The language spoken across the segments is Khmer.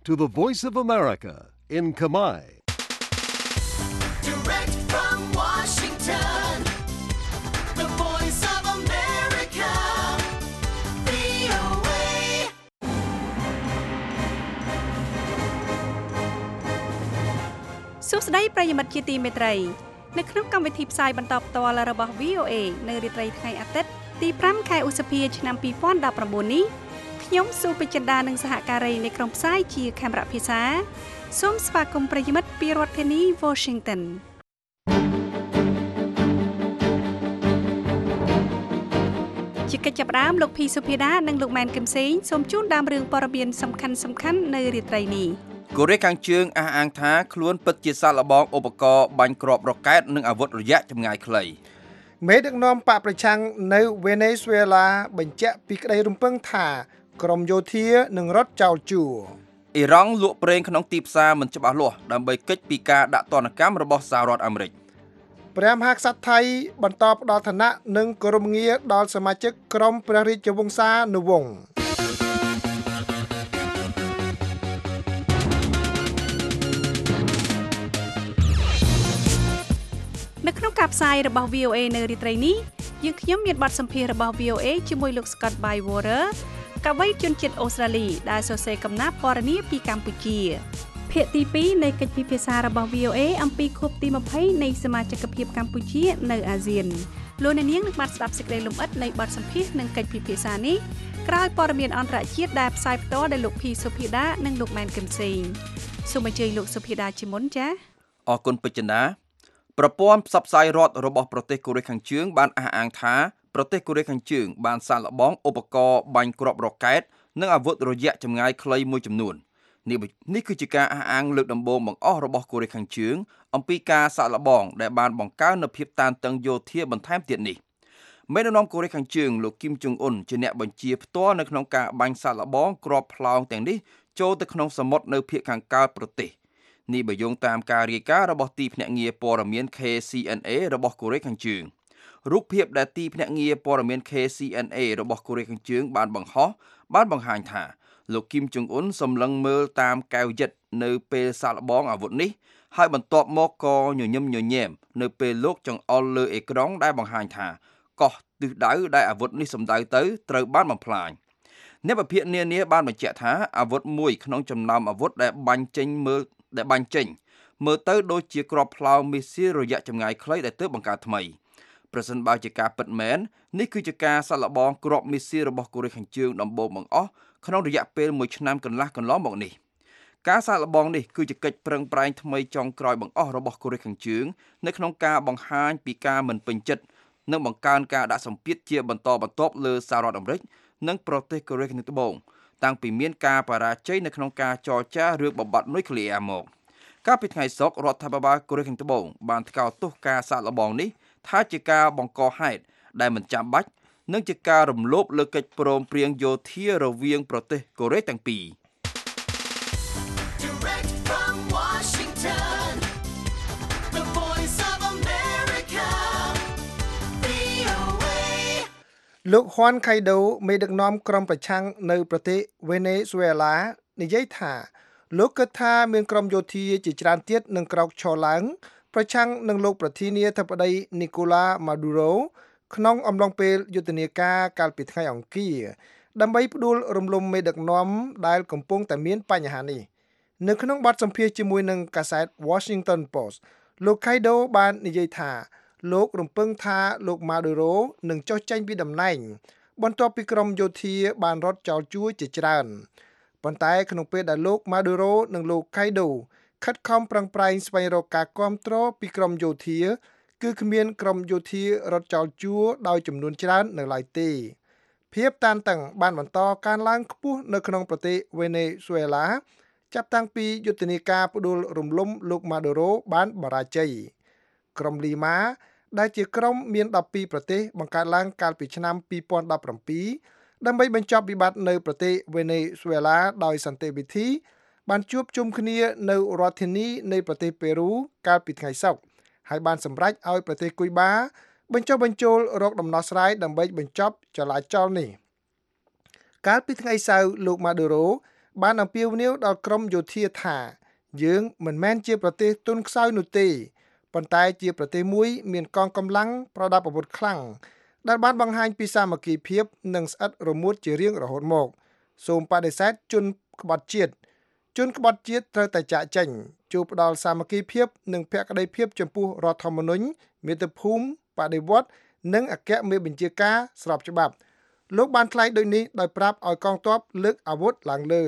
to the Voice of America in Khmer. Direct from Washington, the Voice of America, VOA. សួស្តីប្រិយមិត្តជាទីមេត្រីនៅក្នុងកម្មវិធីផ្សាយបន្តផ្ទាល់របស់ VOA នៅរាត្រីថ្ងៃអាទិត្យទី5ខែឧសភាឆ្នាំ2019នេះខ្ញុំស៊ូពេជ្រចិន្តានិងសហការីនៃក្រុមផ្សាយជាខេមរៈភាសាសូមស្វាគមន៍ប្រិយមិត្តពីរដ្ឋធានី Washington ជាកិច្ចចាប់ផ្ដើមលោកភីសុភាដានិងលោកម៉ែនគឹមសេងសូមជូនដើមរឿងព័ត៌មានសំខាន់ៗនៅរាត្រីនេះកូរ៉េខាងជើងអះអាងថាខ្លួនពិតជាសាកល្បងឧបករណ៍បាញ់គ្រាប់រ៉ុកែតនិងអាវុធរយៈចម្ងាយខ្លីមេដឹកនាំបកប្រឆាំងនៅវេណេស៊ុយអេឡាបញ្ជាក់ពីក្តីរំពឹងថាក្រមយោធានឹងរត់ចោលជួរអ៊ីរ៉ង់លក់ប្រេងក្នុងទីផ្សារមិនច្បាស់លាស់ដើម្បីគេចពីការដាក់ទណ្ឌកម្មរបស់សហរដ្ឋអាមេរិកព្រះមហាក្សត្រថៃបន្តផ្ដល់ឋានៈនិងគោរពងារដល់សមាជិកក្រុមព្រះរាជវង្សានុវង្សនៅក្នុងការផ្សាយរបស់ VOA នៅរាត្រីនេះយើងខ្ញុំមានបទសម្ភាសន៍របស់ VOA ជាមួយលោក Scott Bywater កវីជនជាតិអូស្ត្រាលីដែលសរសេរកំណាព្យពណ៌នាពីកម្ពុជាភាគទី2នៃកិច្ចពិភាក្សារបស់ VOA អំពីខួបទី20នៃសមាជិកភាពកម្ពុជានៅអាស៊ានលោកអ្នកនាងនឹងបានស្ដាប់សេចក្តីលម្អិតនៃបទសម្ភាសន៍និងកិច្ចពិភាក្សានេះក្រោយព័ត៌មានអន្តរជាតិដែលផ្សាយផ្ទាល់ដោយលោកភីសុភាដានិងលោកម៉ែនគឹមសេងសូមអញ្ជើញលោកសុភាដាជាមុនចា៎អរគុណពេជ្រចិន្តាប្រព័ន្ធផ្សព្វផ្សាយរដ្ឋរបស់ប្រទេសកូរ៉េខាងជើងបានអះអាងថាប្រទេសកូរ៉េខាងជើងបានសាកល្បងឧបករណ៍បាញ់គ្រាប់រ៉ុកែតនិងអាវុធរយៈចម្ងាយខ្លីមួយចំនួននេះគឺជាការអះអាងលើកដំបូងបង្អស់របស់កូរ៉េខាងជើងអំពីការសាកល្បងដែលបានបង្កើននូវភាពតានតឹងយោធាបន្ថែមទៀតនេះមេដឹកនាំកូរ៉េខាងជើងលោកគីមចុងអ៊ុនជាអ្នកបញ្ជាផ្ទាល់នៅក្នុងការបាញ់សាកល្បងគ្រាប់ផ្លោងទាំងនេះចូលទៅក្នុងសមុទ្រនៅភាគខាងកើតប្រទេសនេះបើយោងតាមការរាយការណ៍របស់ទីភ្នាក់ងារព័ត៌មាន KCNA របស់កូរ៉េខាងជើងរូបភាពដែលទីភ្នាក់ងារព័ត៌មាន KCNA របស់កូរ៉េខាងជើងបានបង្ហោះបានបង្ហាញថាលោកគីមចុងអ៊ុនសម្លឹងមើលតាមកែវយិតនៅពេលសាកល្បងអាវុធនេះហើយបន្ទាប់មកក៏ញញឹមញញែមនៅពេលលោកចង្អុលលើអេក្រង់ដែលបង្ហាញថាកោះទិសដៅដែលអាវុធនេះសម្ដៅទៅត្រូវបានបំផ្លាញអ្នកវិភាគនានាបានបញ្ជាក់ថាអាវុធមួយក្នុងចំណោមអាវុធដែលបាញ់ចេញមើលទៅដូចជាគ្រាប់ផ្លោងមីស៊ីលរយៈចម្ងាយខ្លីដែលទើបបង្កើតថ្មីប្រសិនបើជាការពិតមែននេះគឺជាការសាកល្បងគ្រាប់មីស៊ីលរបស់កូរ៉េខាងជើងដំបូងបង្អស់ក្នុងរយៈពេល1ឆ្នាំកន្លះកន្លងមកនេះការសាកល្បងនេះគឺជាកិច្ចប្រឹងប្រែងថ្មីចុងក្រោយបង្អស់របស់កូរ៉េខាងជើងនៅក្នុងការបង្ហាញពីការមិនពេញចិត្តនិងបង្កើនការដាក់សម្ពាធជាបន្តបន្ទាប់លើសហរដ្ឋអាមេរិកនិងប្រទេសកូរ៉េខាងត្បូងតាំងពីមានការបរាជ័យនៅក្នុងការចរចារឿងបំបត្តិនុយក្លេអ៊ែរមកកាលពីថ្ងៃសុក្ររដ្ឋាភិបាលកូរ៉េខាងត្បូងបានថ្កោលទោសការសាកល្បងនេះថាជាការបង្កហេតុដែលមិនចាំបាច់និងជាការរំលោភលើកិច្ចព្រមព្រៀងយោធារវាងប្រទេសកូរ៉េទាំងពីរ Direct from Washington, the Voice of America, VOA. លោកហ៊ុនខៃដូមេដឹកនាំក្រុមប្រឆាំងនៅប្រទេសវេណេស៊ុយអេឡានិយាយថាលោកគិតថាមានក្រុមយោធាជាច្រើនទៀតនឹងក្រោកឈរឡើងប្រឆាំងនឹងលោកប្រធានាធិបតីនីកូឡាម៉ាឌូរ៉ូក្នុងអំឡុងពេលយុទ្ធនាការកាលពីថ្ងៃអង្គារដើម្បីផ្ដួលរំលំមេដឹកនាំដែលកំពុងតែមានបញ្ហានេះនៅក្នុងបទសម្ភាសន៍ជាមួយនឹងកាសែត Washington Post លោកខៃដូបាននិយាយថាលោករំពឹងថាលោកម៉ាឌូរ៉ូនឹងចុះចេញពីតំណែងបន្ទាប់ពីក្រុមយោធាបានរត់ចោលជួរជាច្រើនប៉ុន្តែក្នុងពេលដែលលោកម៉ាឌូរ៉ូនិងលោកខៃដូខិតខំប្រឹងប្រែងស្វែងរកការគាំទ្រពីក្រុមយោធាគឺគ្មានក្រុមយោធារត់ចោលជួរដោយចំនួនច្រើននៅឡើយទេភាពតានតឹងបានបន្តកើនឡើងខ្ពស់នៅក្នុងប្រទេសវេណេស៊ុយអេឡាចាប់តាំងពីយុទ្ធនាការផ្ដួលរំលំលោកម៉ាឌូរ៉ូបានបរាជ័យក្រុមលីម៉ាដែលជាក្រុមមាន12ប្រទេសបង្កើតឡើងកាលពីឆ្នាំ2017ដើម្បីបញ្ចប់វិបត្តិនៅប្រទេសវេណេស៊ុយអេឡាដោយសន្តិវិធីបានជួបជុំគ្នានៅរដ្ឋធានីនៃប្រទេសប៉េរូកាលពីថ្ងៃសុក្រហើយបានសម្រេចឲ្យប្រទេសគុយបាបញ្ចុះបញ្ចូលរកដំណោះស្រាយដើម្បីបញ្ចប់ចលាចលនេះកាលពីថ្ងៃសៅរ៍លោកម៉ាឌូរ៉ូបានអំពាវនាវដល់ក្រមយោធាថាយើងមិនមែនជាប្រទេសទុនខ្សោយនោះទេប៉ុន្តែជាប្រទេសមួយមានកងកម្លាំងប្រដាប់អាវុធខ្លាំងដែលបានបង្ហាញពីសាមគ្គីភាពនិងស្អិតរមួតជារៀងរហូតមកសូមបដិសេធជនក្បត់ជាតិត្រូវតែចាកចេញជួយផ្ដល់សាមគ្គីភាពនិងភក្តីភាពចំពោះរដ្ឋធម្មនុញ្ញមាតុភូមិបដិវត្តនិងអគ្គមេបញ្ជាការស្របច្បាប់លោកបានថ្លែងដូចនេះដោយប្រាប់ឲ្យកងទ័ពលើកអាវុធឡើងលើ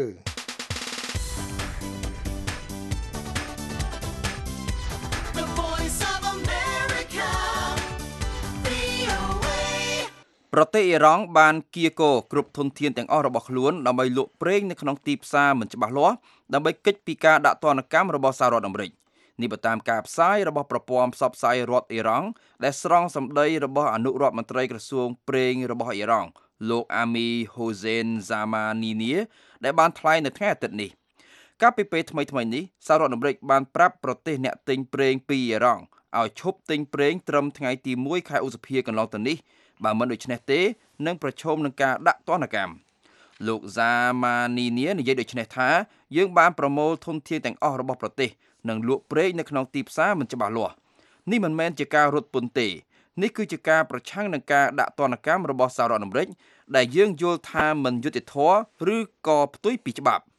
ប្រទេសអ៊ីរ៉ង់បានគៀកគ្រប់ធនធានទាំងអស់របស់ខ្លួនដើម្បីលក់ប្រេងនៅក្នុងទីផ្សារមិនច្បាស់លាស់ដើម្បីគេចពីការដាក់ទណ្ឌកម្មរបស់សហរដ្ឋអាមេរិកនេះបើតាមការផ្សាយរបស់ប្រព័ន្ធផ្សព្វផ្សាយរដ្ឋអ៊ីរ៉ង់ដែលស្រង់សម្ដីរបស់អនុរដ្ឋមន្ត្រីក្រសួងប្រេងរបស់អ៊ីរ៉ង់លោកអាមីហូសេនហ្សាម៉ានីនីដែលបានថ្លែងនៅថ្ងៃអាទិត្យនេះកាលពីពេលថ្មីៗនេះសហរដ្ឋអាមេរិកបានប្រាប់ប្រទេសអ្នកទិញប្រេងពីអ៊ីរ៉ង់ឲ្យឈប់ទិញប្រេងត្រឹមថ្ងៃទី1ខែឧសភាកន្លងទៅនេះបើមិនដូច្នេះទេនឹងប្រឈមនឹងការដាក់ទណ្ឌកម្មលោកហ្សាម៉ានីនីនិយាយដូចនេះថាយើងបានប្រមូលធនធានទាំងអស់របស់ប្រទេសនិងលក់ប្រេងនៅក្នុងទីផ្សារមិនច្បាស់លាស់នេះមិនមែនជាការរត់ពន្ធទេនេះគឺជាការប្រឆាំងនឹងការដាក់ទណ្ឌកម្មរបស់សហរដ្ឋអាមេរិកដែលយើងយល់ថាមិនយុត្តិធម៌ឬក៏ផ្ទុយពីច្បាប់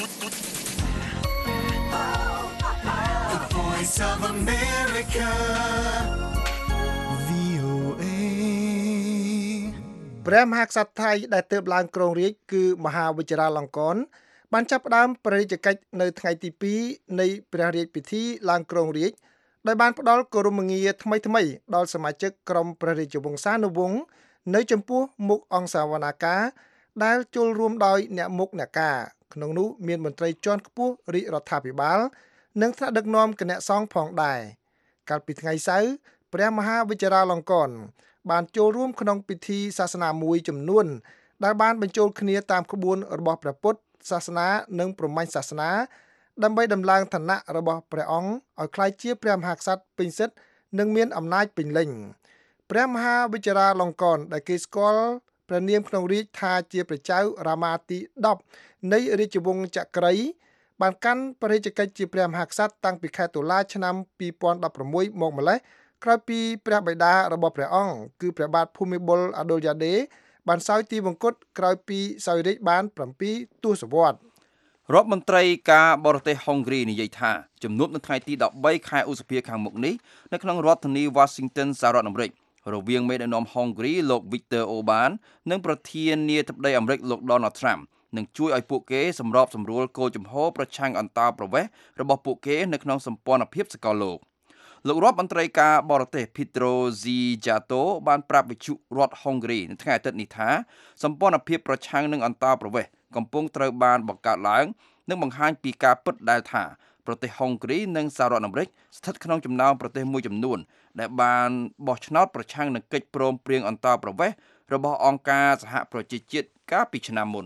ព្រះមហាក្សត្រថៃដែលទើបឡើងគ្រងរាជ្យគឺមហាវជ្រាលង្កនបានចាប់ផ្ដើមព្រះរាជកិច្ចនៅថ្ងៃទី2នៃព្រះរាជពិធីឡើងគ្រងរាជ្យដោយបានផ្ដល់គោរមងារថ្មីៗដល់សមាជិកក្រុមព្រះរាជវង្សានុវង្សនៅចំពោះមុខអង្គសាវនាការដែលចូលរួមដោយអ្នកមុខអ្នកការក្នុងនោះមានមន្ត្រីជាន់ខ្ពស់រាជរដ្ឋាភិបាលនិងថ្នាក់ដឹកនាំគណៈសង្ឃផងដែរកាលពីថ្ងៃសៅរ៍ព្រះមហាវជ្រាលង្កនបានចូលរួមក្នុងពិធីសាសនាមួយចំនួនដែលបានបញ្ចូលគ្នាតាមក្បួនរបស់ព្រះពុទ្ធសាសនានិងព្រហ្មញ្ញសាសនាដើម្បីដំឡើងឋានៈរបស់ព្រះអង្គឲ្យក្លាយជាព្រះមហាក្សត្រពេញសិទ្ធិនិងមានអំណាចពេញលេញព្រះមហាវជ្រាលង្កនដែលគេស្គាល់ព្រះនាមក្នុងរាជថាជាព្រះចៅរាមាទី10នៃរាជវង្សចក្រីបានកាន់ព្រះរាជកិច្ចជាព្រះមហាក្សត្រតាំងពីខែតុលាឆ្នាំ2016មកម្លេះក្រោយពីព្រះបិតារបស់ព្រះអង្គគឺព្រះបាទភូមិបុលអាដុលយ៉ាដេបានសោយទីវង្គតក្រោយពីសោយរាជ្យបាន7ទសវត្សរ៍រដ្ឋមន្ត្រីការបរទេសហុងគ្រីនិយាយថាជំនួបនៅថ្ងៃទី13ខែឧសភាខាងមុខនេះនៅក្នុងរដ្ឋធានី Washington សហរដ្ឋអាមេរិករវាងមេដឹកនាំហុងគ្រីលោក Viktor Orban និងប្រធានាធិបតីអាមេរិកលោក Donald Trump នឹងជួយឲ្យពួកគេសម្របសម្រួលគោលជំហរប្រឆាំងអន្តោប្រវេសន៍របស់ពួកគេនៅក្នុងសម្ព័ន្ធភាពសកលលោកលោករដ្ឋមន្ត្រីការបរទេស Petro Zijato បានប្រាប់វិទ្យុរដ្ឋហុងគ្រីនៅថ្ងៃអាទិត្យនេះថាសម្ព័ន្ធភាពប្រឆាំងនឹងអន្តោប្រវេសន៍កំពុងត្រូវបានបង្កើតឡើងនិងបង្ហាញពីការពិតដែលថាប្រទេសហុងគ្រីនិងសហរដ្ឋអាមេរិកស្ថិតក្នុងចំណោមប្រទេសមួយចំនួនដែលបានបោះឆ្នោតប្រឆាំងនឹងកិច្ចព្រមព្រៀងអន្តោប្រវេសន៍របស់អង្គការសហប្រជាជាតិកាលពីឆ្នាំមុន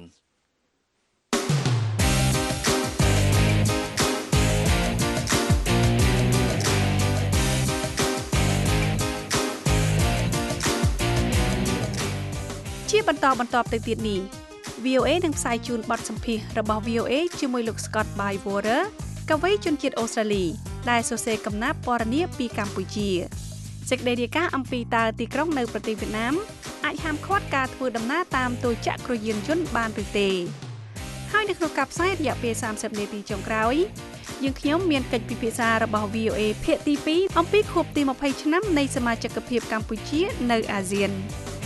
ជាបន្តទៅទៀតនេះ VOA នឹងផ្សាយជូនបទសម្ភាសន៍របស់ VOA ជាមួយលោក Scott Bywater កវីជនជាតិអូស្ត្រាលីដែលសរសេរកំណាព្យពណ៌នាពីកម្ពុជាសេចក្តីរាយការណ៍អំពីតើទីក្រុងនៅប្រទេសវៀតណាមអាចហាមឃាត់ការធ្វើដំណើរតាមទូចក្រយានយន្តបានឬទេហើយនៅក្នុងការផ្សាយរយៈពេល30នាទីចុងក្រោយយើងខ្ញុំមានកិច្ចពិភាក្សារបស់ VOA ភាគទី2អំពីខួបទី20ឆ្នាំនៃសមាជិកភាពកម្ពុជានៅអាស៊ាន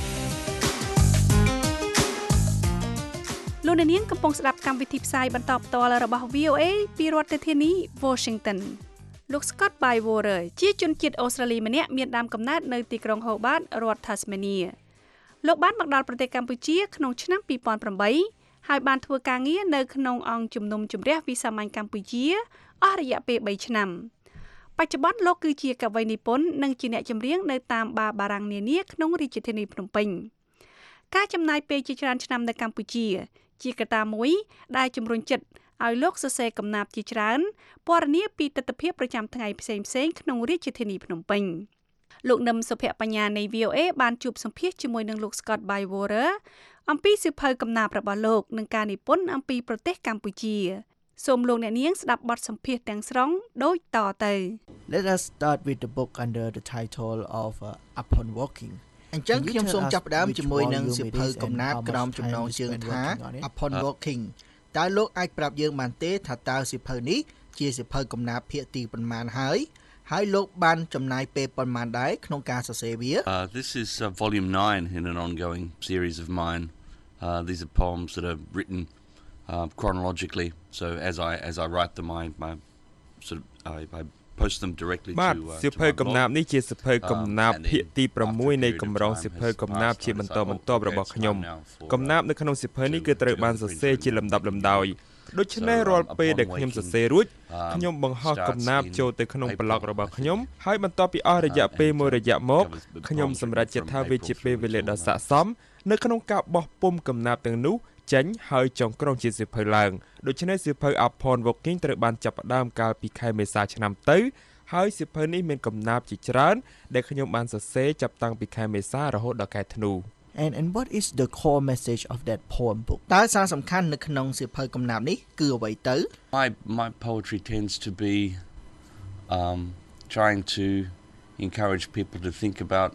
លោកនាងកំពុងស្ដាប់កម្មវិធីផ្សាយបន្តផ្ទាល់របស់ VOA ពីរដ្ឋធានី Washington លោក Scott Bywater ជាជនជាតិអូស្ត្រាលីម្នាក់មានដើមកំណើតនៅទីក្រុង Hobart រដ្ឋ Tasmania លោកបានមកដល់ប្រទេសកម្ពុជាក្នុងឆ្នាំ2008ហើយបានធ្វើការងារនៅក្នុងអង្គជំនុំជម្រះវិសាមញ្ញកម្ពុជាអស់រយៈពេល3ឆ្នាំបច្ចុប្បន្នលោកគឺជាកវីនិពន្ធនិងជាអ្នកចម្រៀងនៅតាមបារបារាំងនានាក្នុងរាជធានីភ្នំពេញការចំណាយពេលជាច្រើនឆ្នាំនៅកម្ពុជាជាកត្តាមួយដែលជំរុញចិត្តឲ្យលោកសរសេរកំណាព្យជាច្រើនពណ៌នាពីទស្សនវិជ្ជាប្រចាំថ្ងៃផ្សេងៗក្នុងរាជធានីភ្នំពេញលោកនឹមសុភបញ្ញានៃ VOA បានជួបសម្ភាសជាមួយនឹងលោក Scott Bywater អំពីសៀវភៅកំណាព្យរបស់លោកនិងការនិពន្ធអំពីប្រទេសកម្ពុជាសូមលោកអ្នកនាងស្ដាប់បទសម្ភាសទាំងស្រុងដូចតទៅ Let us start with the book under the title of Upon Walking អញ្ចឹងខ្ញុំសូមចាប់ផ្ដើមជាមួយនឹងសៀវភៅកំណាព្យក្រោមចំណងជើងថា Upon Walking តើលោកអាចប្រាប់យើងបានទេថាតើសៀវភៅនេះជាសៀវភៅកំណាព្យភាគទីប៉ុន្មានហើយលោកបានចំណាយពេលប៉ុន្មានដែរក្នុងការសរសេរវា This is volume 9 in an ongoing series of mine. These are poems that are written chronologically. So as I write them, I post them directly to សៀវភៅកំណាព្យនេះជាសៀវភៅកំណាព្យភាគទី6នៃកម្រងសៀវភៅកំណាព្យជាបន្តបន្ទាប់របស់ខ្ញុំកំណាព្យនៅក្នុងសៀវភៅនេះគឺត្រូវបានសរសេរជាលំដាប់លំដោយដូច្នេះរាល់ពេលដែលខ្ញុំសរសេររួចខ្ញុំបង្ហោះកំណាព្យចូលទៅក្នុងប្លុករបស់ខ្ញុំហើយបន្ទាប់ពីអស់រយៈពេលមួយរយៈមកខ្ញុំសម្រេចចិត្តថាវាជាពេលវេលាដ៏ស័ក្តិសមនៅក្នុងការបោះពុម្ពកំណាព្យទាំងនោះចេញហើយចុងក្រោយជាសៀវភៅឡើងដូច្នេះសៀវភៅ Upon Walking ត្រូវបានចាប់ផ្ដើមកាលពីខែមេសាឆ្នាំទៅហើយសៀវភៅនេះមានកំណាព្យជាច្រើនដែលខ្ញុំបានសរសេរចាប់តាំងពីខែមេសារហូតដល់ខែធ្នូ And what is the core message of that poem book តើសារសំខាន់នៅក្នុងសៀវភៅកំណាព្យនេះគឺអ្វីទៅ My poetry tends to be trying to encourage people to think about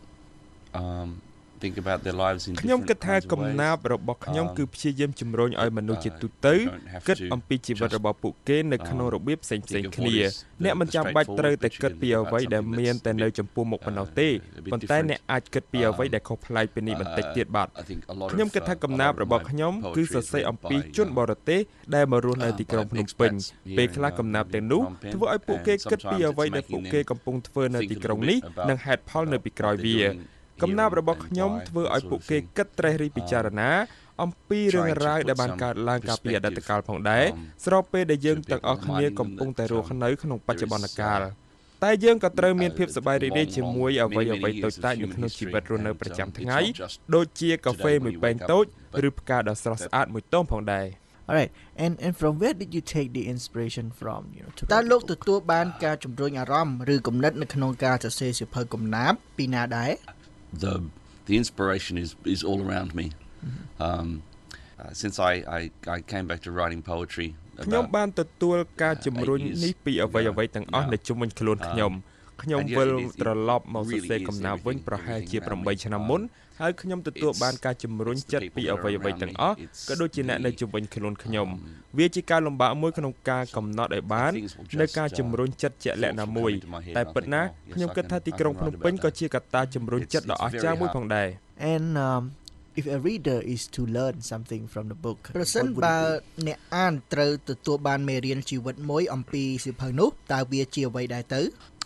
their lives in ខ្ញុំ different គិតថា kinds of កំណាព្យ ways. របស់ខ្ញុំគឺព្យាយាមជំរុញឲ្យមនុស្សជាទូទៅគិតអំពីជីវិតរបស់ពួកគេនៅក្នុងរបៀបផ្សេងៗគ្នាអ្នកមិនចាំបាច់ត្រូវតែគិតពីអ្វីដែលមានតែនៅចំពោះមុខប៉ុណ្ណោះទេប៉ុន្តែអ្នកអាចគិតពីអ្វីដែលខុសប្លែកពីនេះបន្តិចទៀតបាទខ្ញុំគិតថាកំណាព្យរបស់ខ្ញុំគឺសរសេរអំពីជនបរទេសដែលមករស់នៅទីក្រុងភ្នំពេញពេលខ្លះកំណាព្យទាំងនោះធ្វើឲ្យពួកគេគិតពីអ្វីដែលពួកគេកំពុងធ្វើនៅទីក្រុងនេះនិងហេតុផលនៅពីក្រោយវាកំណាព្យរបស់ខ្ញុំធ្វើឲ្យពួកគេគិតត្រេះរិះពិចារណាអំពីរឿងរ៉ាវដែលបានកើតឡើងកាលពីអតីតកាលផងដែរស្របពេលដែលយើងទាំងអស់គ្នាកំពុងតែរស់នៅក្នុងបច្ចុប្បន្នកាលតែយើងក៏ត្រូវមានភាពសប្បាយរីករាយជាមួយអ្វីៗតូចតាចនៅក្នុងជីវិតរស់នៅប្រចាំថ្ងៃដូចជាកាហ្វេមួយពែងតូចឬផ្កាដ៏ស្រស់ស្អាតមួយទងផងដែរ Alright and from where did you take the inspiration from តើលោកទទួលបានការជំរុញអារម្មណ៍ឬគំនិតនៅក្នុងការសរសេរសៀវភៅកំណាព្យពីណាដែរ The inspiration is all around me. Since I came back to writing poetry ខ្ញុំបានទទួលការជំរុញនេះពីអ្វីៗទាំងអស់នៅជុំវិញខ្លួនខ្ញុំវិលត្រឡប់មកសរសេរកំណាព្យវិញប្រហែលជា8ឆ្នាំមុនហើយខ្ញុំទទួលបានការជំរុញចិត្តពីអ្វីៗទាំងអស់ក៏ដូចជាអ្នកនៅជុំវិញខ្លួនខ្ញុំវាជាការលំបាកមួយក្នុងការកំណត់ឲ្យបាននៅការជំរុញចិត្តជាក់លាក់ណាមួយតែពិតណាស់ខ្ញុំគិតថាទីក្រុងភ្នំពេញក៏ជាកត្តាជំរុញចិត្តដ៏អស្ចារ្យមួយផងដែរ And if a reader is to learn something from the book ប្រសិនបើអ្នកអានត្រូវទទួលបានមេរៀនជីវិតមួយអំពីសៀវភៅនោះតើវាជាអ្វីដែរទៅ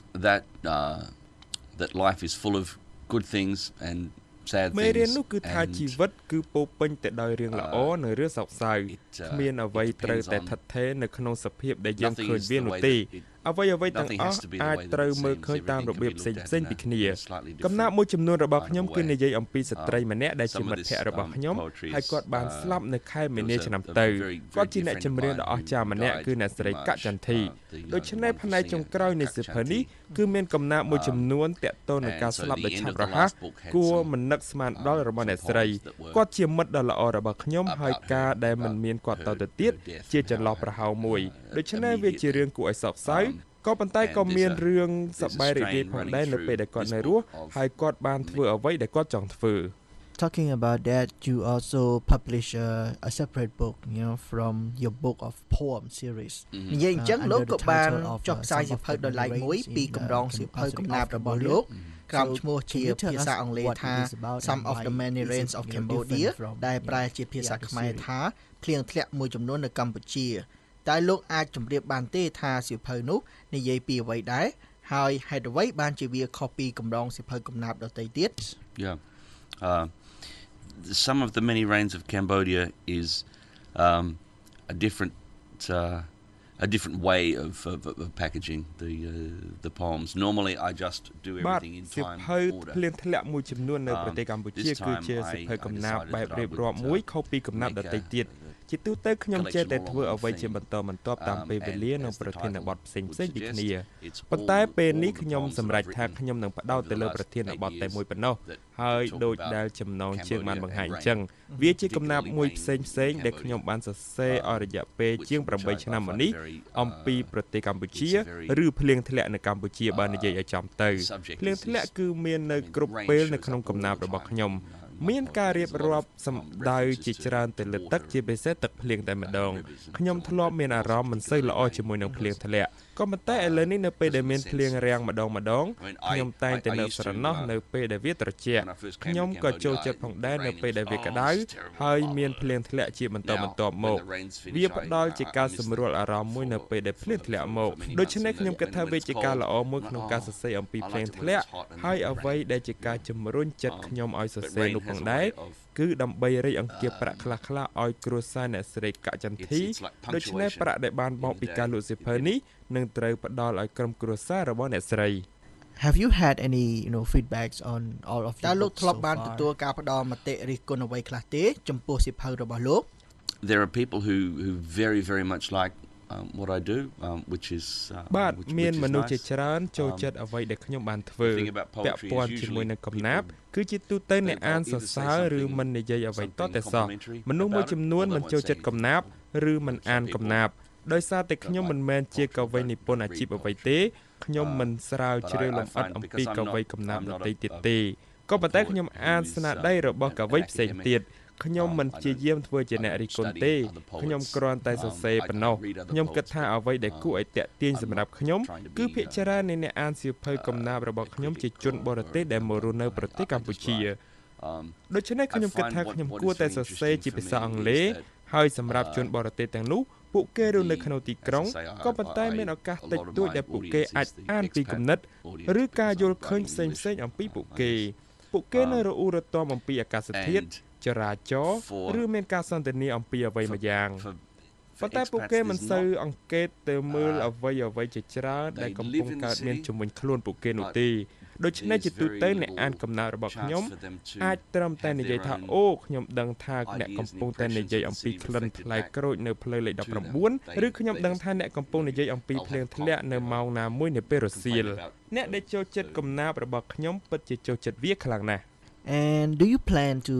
that life is full of good things and sad things មេរៀននោះគឺថាជីវិតគឺពោពេញទៅដោយរឿងល្អនិងរឿងសោកសៅគ្មានអ្វីត្រូវតែថិតថេរនៅក្នុងសភាពដែលយើងឃើញវានោះទេអ្វីៗទាំងអស់អាចត្រូវមើលឃើញតាមរបៀបផ្សេងៗពីគ្នាកំណាព្យមួយចំនួនរបស់ខ្ញុំគឺនិយាយអំពីស្ត្រីម្នាក់ដែលជាមិត្តភក្តិរបស់ខ្ញុំហើយគាត់បានស្លាប់នៅខែមីនាឆ្នាំទៅគាត់ជាអ្នកចម្រៀងដ៏អស្ចារ្យម្នាក់គឺអ្នកស្រីកចន្ទធីដូច្នេះផ្នែកចុងក្រោយនៃសៀវភៅនេះគឺមានកំណាព្យមួយចំនួនទាក់ទងនឹងការស្លាប់ដ៏ឆាប់រហ័សគួរមិននឹកស្មានដល់របស់អ្នកស្រីគាត់ជាមិត្តដ៏ល្អរបស់ខ្ញុំហើយការដែលមិនមានគាត់តទៅទៀតជាចន្លោះប្រហោងមួយដូច្នេះវាជារឿងគួរឲ្យសោកសៅក៏ប៉ុន្តែក៏មានរឿងសប្បាយរីករាយផងដែរនៅពេលដែលគាត់នៅរស់ហើយគាត់បានធ្វើអ្វីដែលគាត់ចង់ធ្វើ Talking about that you also publish a separate book from your book of poem series និយាយអញ្ចឹងលោកក៏បានចុះផ្សាយសៀវភៅដោយឡែកមួយពីកម្រងសៀវភៅកំណាព្យរបស់លោកក្រោមឈ្មោះជាភាសាអង់គ្លេសថា Some of the Many Rains of Cambodia ដែលប្រែជាភាសាខ្មែរថាភ្លៀងធ្លាក់មួយចំនួននៅកម្ពុជាតែលោកអាចជម្រាបបានទេថាសៀវភៅនោះនិយាយពីអ្វីដែរហើយហេតុអ្វីបានជាវាខុសពីកម្រងសៀវភៅកំណាព្យដទៃទៀត Some of the Many Rains of Cambodia is a different way of packaging the poems. Normally I just do everything in time order. ភ្លៀងធ្លាក់មួយចំនួននៅប្រទេសកម្ពុជាគឺជាសៀវភៅកំណាព្យបែបរៀបរាប់មួយខុសពីកំណាព្យដទៃទៀតជាទូទៅខ្ញុំចេះតែធ្វើអ្វីជាបន្តបន្ទាប់តាមពេលវេលានិងប្រធានបទផ្សេងៗពីគ្នាប៉ុន្តែពេលនេះខ្ញុំសម្រេចថាខ្ញុំនឹងផ្ដោតទៅលើប្រធានបទតែមួយប៉ុណ្ណោះហើយដូចដែលចំណងជើងបានបង្ហាញអញ្ចឹងវាជាកំណាព្យមួយផ្សេងដែលខ្ញុំបានសរសេរអស់រយៈពេលជាង8ឆ្នាំមកនេះអំពីប្រទេសកម្ពុជាឬភ្លៀងធ្លាក់នៅកម្ពុជាបើនិយាយឲ្យចំទៅភ្លៀងធ្លាក់គឺមាននៅគ្រប់ពេលនៅក្នុងកំណាព្យរបស់ខ្ញុំមានការរៀបរាប់សម្ដៅជាច្រើនទៅលើទឹកជាពិសេសទឹកភ្លៀងតែម្ដងខ្ញុំធ្លាប់មានអារម្មណ៍មិនសូវល្អជាមួយនឹងភ្លៀងធ្លាក់ក៏ប៉ុន្តែឥឡូវនេះនៅពេលដែលមានភ្លៀងរាំងម្ដងខ្ញុំតែងតែនៅស្រណោះនៅពេលដែលវាត្រជាក់ខ្ញុំក៏ចូលចិត្តផងដែរនៅពេលដែលវាក្តៅហើយមានភ្លៀងធ្លាក់ជាបន្តបន្ទាប់មកវាផ្ដល់ជាការសម្រួលអារម្មណ៍មួយនៅពេលដែលភ្លៀងធ្លាក់មកដូច្នេះខ្ញុំគិតថាវាជាការល្អមួយក្នុងការសរសេរអំពីភ្លៀងធ្លាក់ហើយអ្វីដែលជាការជំរុញចិត្តខ្ញុំឲ្យសរសេរនោះផងដែរគឺដើម្បីរៃអង្គាសប្រាក់ខ្លះៗឲ្យគ្រួសារអ្នកស្រីកចន្ទីដូច្នេះប្រាក់ដែលបានមកពីការលក់សៀវភៅនេះនឹងត្រូវផ្ដល់ឲ្យក្រុមគ្រួសាររបស់អ្នកស្រី Have you had any feedbacks on all of តើលោកធ្លាប់បានទទួលការផ្ដល់មតិរិះគន់អ្វីខ្លះទេចំពោះសៀវភៅរបស់លោក There are people who very very much like what I do which is បាទមានមនុស្សជាច្រើនចូលចិត្តអ្វីដែលខ្ញុំបានធ្វើពាក់ព័ន្ធជាមួយនឹងកំណាព្យគឺជាទូទៅអ្នកអានសរសើរឬមិននិយាយអ្វីតតែសោះមនុស្សមួយចំនួនមិនចូលចិត្តកំណាព្យឬមិនអានកំណាព្យដោយសារតែខ្ញុំមិនមែនជាកវីនិពន្ធអាជីពអ្វីទេខ្ញុំមិនស្រាវជ្រាវលម្អិតអំពីកវីកំណាព្យដទៃទៀតទេក៏ប៉ុន្តែខ្ញុំអានស្នាដៃរបស់កវីផ្សេងទៀតខ្ញុំមិនព្យាយាមធ្វើជាអ្នករិះគន់ទេខ្ញុំគ្រាន់តែសរសេរប៉ុណ្ណោះខ្ញុំគិតថាអ្វីដែលគួរឲ្យតាក់ទាញសម្រាប់ខ្ញុំគឺភាគច្រើននៃអ្នកអានសៀវភៅកំណាព្យរបស់ខ្ញុំជាជនបរទេសដែលមករស់នៅប្រទេសកម្ពុជាដូច្នេះខ្ញុំគិតថាខ្ញុំគួរតែសរសេរជាភាសាអង់គ្លេសហើយសម្រាប់ជនបរទេសទាំងនោះពួកគេរស់នៅក្នុងទីក្រុងក៏ប៉ុន្តែមានឱកាសតិចតួចដែលពួកគេអាចអានពីគំនិតឬការយល់ឃើញផ្សេងៗអំពីពួកគេនៅរអ៊ូរទាំអំពីអាកាសធាតុចរាចរណ៍ឬមានការសន្ទនាអំពីអ្វីមួយយ៉ាងប៉ុន្តែពួកគេមិនសូវអង្កេតទៅមើលអ្វីជាច្រើនដែលកំពុងកើតមានជំនួយខ្លួនពួកគេនោះទេដូច្នេះជាទូទៅអ្នកអានកំណាព្យរបស់ខ្ញុំអាចត្រឹមតែនិយាយថាអូខ្ញុំដឹងថាអ្នកកំពុងតែនិយាយអំពីក្លិនផ្លែក្រូចនៅផ្លូវលេខ19ឬខ្ញុំដឹងថាអ្នកកំពុងនិយាយអំពីភ្លៀងធ្លាក់នៅម៉ោងណាមួយនៅពេលរសៀលអ្នកដែលចូលចិត្តកំណាព្យរបស់ខ្ញុំពិតជាចូលចិត្តវាខ្លាំងណាស់ And do you plan to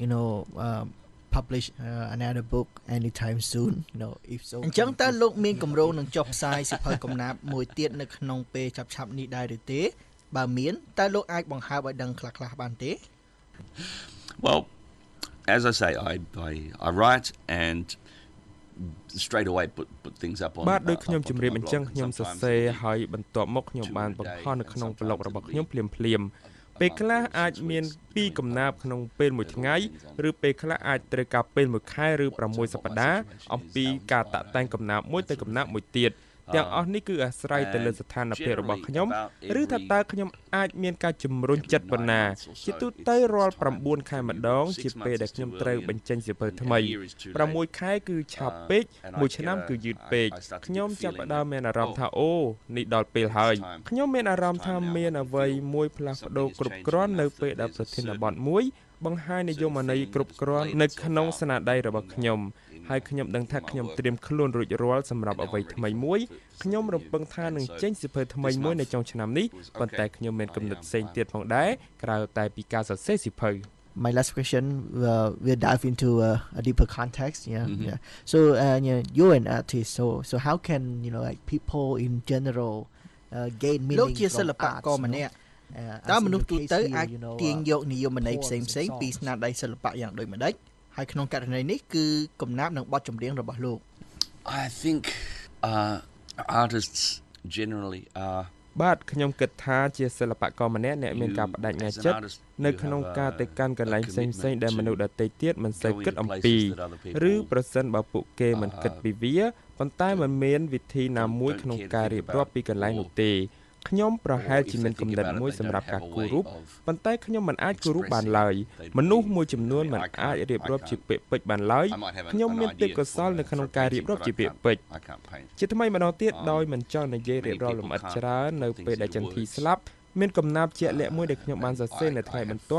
publish another book anytime soon if so អញ្ចឹងតើលោកមានគម្រោងនឹងចុះផ្សាយសៀវភៅកំណាព្យមួយទៀតនៅក្នុងពេលឆាប់ៗនេះដែរឬទេបើមានតើលោកអាចបង្ហើបឲ្យដឹងខ្លះៗបានទេ Well as I say I write and straight away put things up on បាទដូចខ្ញុំជម្រាបអញ្ចឹងខ្ញុំសរសេរហើយបន្ទាប់មកខ្ញុំបានបង្ហោះនៅក្នុងប្លុករបស់ខ្ញុំភ្លាមពេលខ្លះអាចមាន2កំណាព្យក្នុងពេលមួយថ្ងៃឬពេលខ្លះអាចត្រូវការពេល1ខែឬ6សប្តាហ៍អំពីការតាក់តែងកំណាព្យមួយទៅកំណាព្យមួយទៀតទាំងអស់នេះគឺអាស្រ័យទៅលើស្ថានភាពរបស់ខ្ញុំឬថាតើខ្ញុំអាចមានការជំរុញចិត្តប៉ុណ្ណាជាទូទៅរាល់9ខែម្ដងជាពេលដែលខ្ញុំត្រូវបញ្ចេញសៀវភៅថ្មី6ខែគឺឆាប់ពេក1ឆ្នាំគឺយឺតពេកខ្ញុំចាប់ផ្ដើមមានអារម្មណ៍ថាអូនេះដល់ពេលហើយខ្ញុំមានអារម្មណ៍ថាមានអ្វីមួយផ្លាស់ប្ដូរគ្រប់គ្រាន់នៅពេលដែលប្រធានបទមួយបង្ហាញនិយមន័យគ្រប់គ្រាន់នៅក្នុងស្នាដៃរបស់ខ្ញុំហើយខ្ញុំដឹងថាខ្ញុំត្រៀមខ្លួនរួចរាល់សម្រាប់អ្វីថ្មីមួយខ្ញុំរំពឹងថានឹងចេញសៀវភៅថ្មីមួយនៅចុងឆ្នាំនេះប៉ុន្តែខ្ញុំមានគំនិតផ្សេងទៀតផងដែរក្រៅតែពីការសរសេរសៀវភៅ My last question we'll dive into a deeper context yeah. So you're an artist so how can like people in general gain meaning លោកជាសិល្បករម្នាក់តើមនុស្សទូទៅអាចទាញយកនិយមន័យផ្សេងៗពីស្នាដៃសិល្បៈយ៉ាងដូចម្ដេចហើយក្នុងករណីនេះគឺកំណាព្យនិងបទចម្រៀងរបស់លោក I think artists generally are បាទខ្ញុំគិតថាជាសិល្បករម្នាក់អ្នកមានការបដិញ្ញាចិត្តនៅក្នុងការទៅកាន់កន្លែងផ្សេងៗដែលមនុស្សដទៃទៀតមិនសូវគិតអំពីឬប្រសិនបើពួកគេមិនគិតពីវាប៉ុន្តែមិនមានវិធីណាមួយក្នុងការរៀបរាប់ពីកន្លែងនោះទេខ្ញុំប្រហែលជាមានគំនិតមួយសម្រាប់ការគូររូបប៉ុន្តែខ្ញុំមិនអាចគូររូបបានឡើយមនុស្សមួយចំនួនមិនអាចរៀបរាប់ជាពាក្យពេចន៍បានឡើយខ្ញុំមានទេពកោសល្យនៅក្នុងការរៀបរាប់ជាពាក្យពេចន៍ជាថ្មីម្ដងទៀតដោយមិនចង់និយាយរៀបរាប់លម្អិតច្រើននៅពេលដែលចន្ទធីស្លាប់មានកំណាព្យជាក់លាក់មួយដែលខ្ញុំបានសរសេរនៅថ្ងៃបន្ទាប់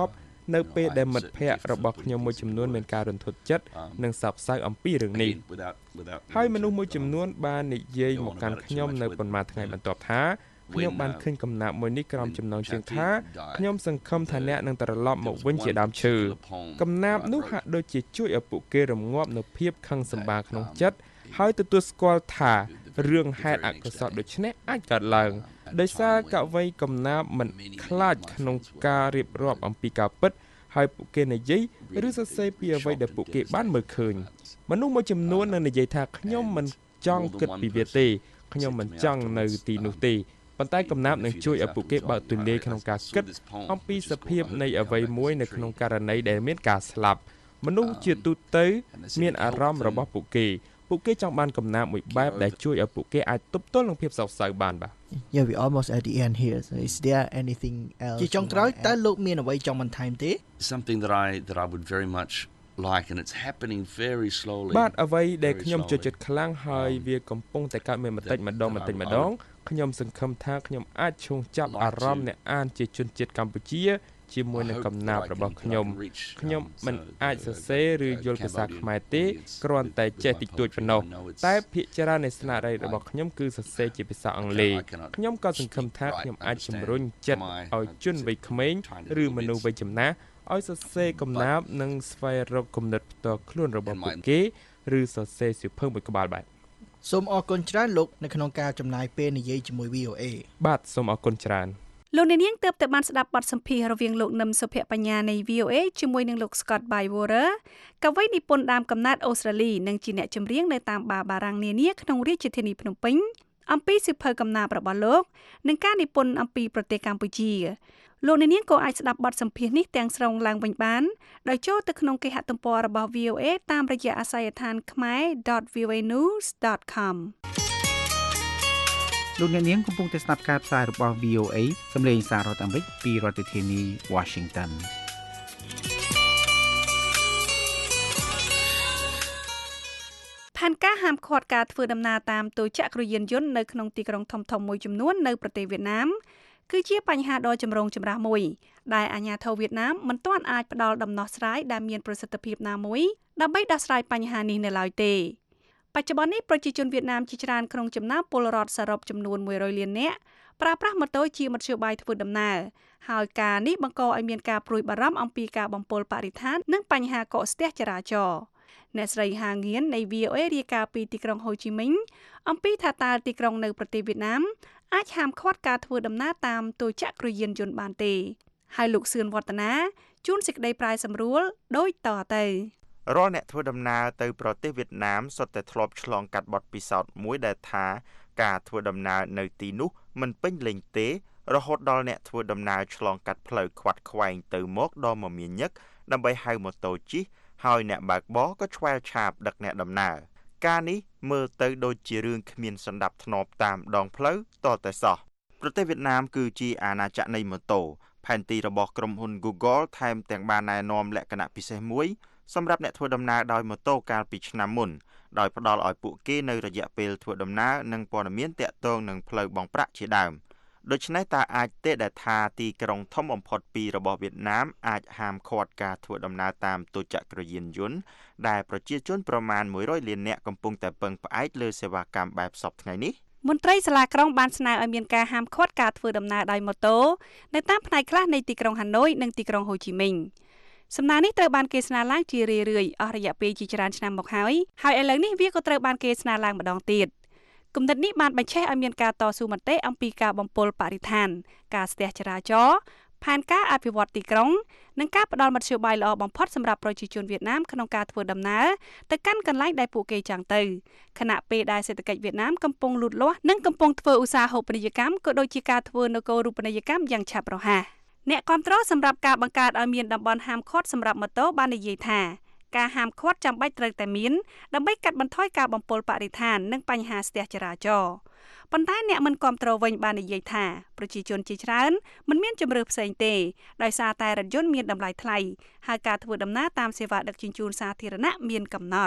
នៅពេលដែលមិត្តភ័ក្តិរបស់ខ្ញុំមួយចំនួនមានការរន្ធត់ចិត្តនិងសោកសៅអំពីរឿងនេះហើយមនុស្សមួយចំនួនបាននិយាយមកកាន់ខ្ញុំនៅប៉ុន្មានថ្ងៃបន្ទាប់ថាខ្ញុំបានឃើញកំណាព្យមួយនេះក្រោមចំណងជើងថាខ្ញុំសង្ឃឹមថាអ្នកនឹងត្រឡប់មកវិញជាដើមឈើកំណាព្យនោះហាក់ដូចជាជួយឲ្យពួកគេរងាប់នូវភាពខឹងសម្បារក្នុងចិត្តហើយទទួលស្គាល់ថារឿងហេតុអកុសលដូចនេះអាចកើតឡើងដោយសារកវីកំណាព្យមិនខ្លាចក្នុងការរៀបរាប់អំពីការពិតហើយពួកគេនិយាយឬសរសេរពីអ្វីដែលពួកគេបានមើលឃើញមនុស្សមួយចំនួននឹងនិយាយថាខ្ញុំមិនចង់គិតពីវាទេខ្ញុំមិនចង់នៅទីនោះទេប៉ុន្តែកំណាព្យនឹងជួយឲ្យពួកគេបើកទូលាយក្នុងការគិតអំពីសភាពនៃអ្វីមួយនៅក្នុងករណីដែលមានការស្លាប់មនុស្សជាទូទៅមានអារម្មណ៍របស់ពួកគេចង់បានកំណាព្យមួយបែបដែលជួយឲ្យពួកគេអាចទប់ទល់នឹងភាពសោកសៅបានបាទ Yeah, we almost at the end here. So is there anything else? ជាចុងក្រោយតើលោកមានអ្វីចង់បន្ថែមទេ Something that I would very much like and it's happening very slowly. បាទអ្វីដែលខ្ញុំចូលចិត្តខ្លាំងហើយវាកំពុងតែកើតមានបន្តិចម្ដងខ្ញុំសង្ឃឹមថាខ្ញុំអាចឈោងចាប់អារម្មណ៍អ្នកអានជាជនជាតិកម្ពុជាជាមួយនឹងកំណាព្យរបស់ខ្ញុំមិនអាចសរសេរឬយល់ភាសាខ្មែរទេគ្រាន់តែចេះតិចតួចប៉ុណ្ណោះតែភាគច្រើននៃស្នាដៃរបស់ខ្ញុំគឺសរសេរជាភាសាអង់គ្លេសខ្ញុំក៏សង្ឃឹមថាខ្ញុំអាចជំរុញចិត្តឲ្យជនវ័យក្មេងឬមនុស្សវ័យចំណាស់ឲ្យសរសេរកំណាព្យនិងស្វែងរកគំនិតផ្ទាល់ខ្លួនរបស់ពួកគេឬសរសេរសៀវភៅមួយក្បាលបាទសូមអរគុណច្រើនលោកនៅក្នុងការចំណាយពេលនិយាយជាមួយ VOA បាទសូមអរគុណច្រើនលោកអ្នកនាងទើបតែបានស្ដាប់បទសម្ភាសន៍រវាងលោកនឹមសុភបញ្ញានៃ VOA ជាមួយនឹងលោក Scott Bywater កវីនិពន្ធដើមកំណើតអូស្ត្រាលីនិងជាអ្នកចម្រៀងនៅតាមបារបារាំងនានាក្នុងរាជធានីភ្នំពេញអំពីសៀវភៅកំណាព្យរបស់លោកនិងការនិពន្ធអំពីប្រទេសកម្ពុជាលោកអ្នកនាងក៏អាចស្ដាប់បទសម្ភាសន៍នេះទាំងស្រុងឡើងវិញបានដោយចូលទៅក្នុងគេហទំព័ររបស់ VOA តាមរយៈអាសយដ្ឋានkhmer.voanews.com លោកអ្នកនាងកំពុងតែស្ដាប់ការផ្សាយរបស់ VOA សំឡេងសាររដ្ឋអាមេរិកពីរដ្ឋធានី Washington ផែនការហាមឃាត់ការធ្វើដំណើរតាមទូចក្រយានយន្តនៅក្នុងទីក្រុងធំៗមួយចំនួននៅប្រទេសវៀតណាមគឺជាបញ្ហាដ៏ចម្រូងចម្រាសមួយដែលអាជ្ញាធរវៀតណាមមិនទាន់អាចផ្ដល់ដំណោះស្រាយដែលមានប្រសិទ្ធភាពណាមួយដើម្បីដោះស្រាយបញ្ហានេះនៅឡើយទេបច្ចុប្បន្ននេះប្រជាជនវៀតណាមជាច្រើនក្នុងចំណោមពលរដ្ឋសរុបចំនួន100លាននាក់ប្រើប្រាស់ម៉ូតូជាមធ្យោបាយធ្វើដំណើរហើយការនេះបង្កឲ្យមានការព្រួយបារម្ភអំពីការបំពុលបរិស្ថាននិងបញ្ហាកកស្ទះចរាចរណ៍អ្នកស្រីហាងៀននៃ VOA រាយការណ៍ពីទីក្រុងហូជីមិញអំពីថាតើទីក្រុងនៅប្រទេសវៀតណាមអាចហាមឃាត់ការធ្វើដំណើរតាមទូចក្រយានយន្តបានទេហើយលោកសឿនវឌ្ឍនាជួនសេចក្តីប្រាយសម្រួលដូចតទៅរាល់អ្នកធ្វើដំណើរទៅប្រទេសវៀតណាមសុទ្ធតែធ្លាប់ឆ្លងកាត់បទពិសោធន៍មួយដែលថាការធ្វើដំណើរនៅទីនោះមិនពេញលេញទេរហូតដល់អ្នកធ្វើដំណើរឆ្លងកាត់ផ្លូវខ្វាត់ខ្វែងទៅមកដ៏មមាញឹកដើម្បីហៅម៉ូតូជិះហើយអ្នកបើកបរក៏ឆ្វែលឆាបដឹកអ្នកដំណើរការនេះមើលទៅដូចជារឿងគ្មានសណ្ដាប់ធ្នាប់តាមដងផ្លូវតតែសោះប្រទេសវៀតណាមគឺជាអាណាចក្រនៃម៉ូតូផែនទីរបស់ក្រុមហ៊ុន Google ថែមទាំងបានណែនាំលក្ខណៈពិសេសមួយសម្រាប់អ្នកធ្វើដំណើរដោយម៉ូតូកាលពីឆ្នាំមុនដោយផ្ដល់ឲ្យពួកគេនៅរយៈពេលធ្វើដំណើរនិងព័ត៌មានទាក់ទងនឹងផ្លូវបង់ប្រាក់ជាដើមដូច្នេះតើអាចទេដែលថាទីក្រុងធំបំផុតពីររបស់វៀតណាមអាចហាមឃាត់ការធ្វើដំណើរតាមទូចក្រយានយន្តដែលប្រជាជនប្រមាណ100លាននាក់កំពុងតែពឹងផ្អែកលើសេវាកម្មបែបសពថ្ងៃនេះមន្ត្រីសាលាក្រុងបានស្នើឲ្យមានការហាមឃាត់ការធ្វើដំណើរដោយម៉ូតូនៅតាមផ្នែកខ្លះនៃទីក្រុងហាណូយនិងទីក្រុងហូជីមិញសំណើនេះត្រូវបានគេស្នើឡើងជារឿយៗអស់រយៈពេលជាច្រើនឆ្នាំមកហើយឥឡូវនេះវាក៏ត្រូវបានគេស្នើឡើងម្ដងទៀតគំនិតនេះបានបញ្ឆេះឲ្យមានការតស៊ូមតិអំពីការបំពុលបរិស្ថានការស្ទះចរាចរណ៍ផែនការអភិវឌ្ឍទីក្រុងនិងការផ្ដល់មធ្យោបាយល្អបំផុតសម្រាប់ប្រជាជនវៀតណាមក្នុងការធ្វើដំណើរទៅកាន់កន្លែងដែលពួកគេចង់ទៅខណៈពេលដែលសេដ្ឋកិច្ចវៀតណាមកំពុងលូតលាស់និងកំពុងធ្វើឧស្សាហូបនីយកម្មក៏ដូចជាការធ្វើនគរូបនីយកម្មយ៉ាងឆាប់រហ័សអ្នកគាំទ្រសម្រាប់ការបង្កើតឲ្យមានតំបន់ហាមឃាត់សម្រាប់ម៉ូតូបាននិយាយថាការហាមឃាត់ចាំបាច់ត្រូវតែមានដើម្បីកាត់បន្ថយការបំពុលបរិស្ថាននិងបញ្ហាស្ទះចរាចរណ៍ប៉ុន្តែអ្នកមិនគាំទ្រវិញបាននិយាយថាប្រជាជនជាច្រើនមិនមានជំរឿផ្សេងទេដោយសារតែរថយន្តមានតម្លៃថ្លៃហើយការធ្វើដំណើរតាមសេវាដឹកជញ្ជូនសាធារណៈមានកំណត់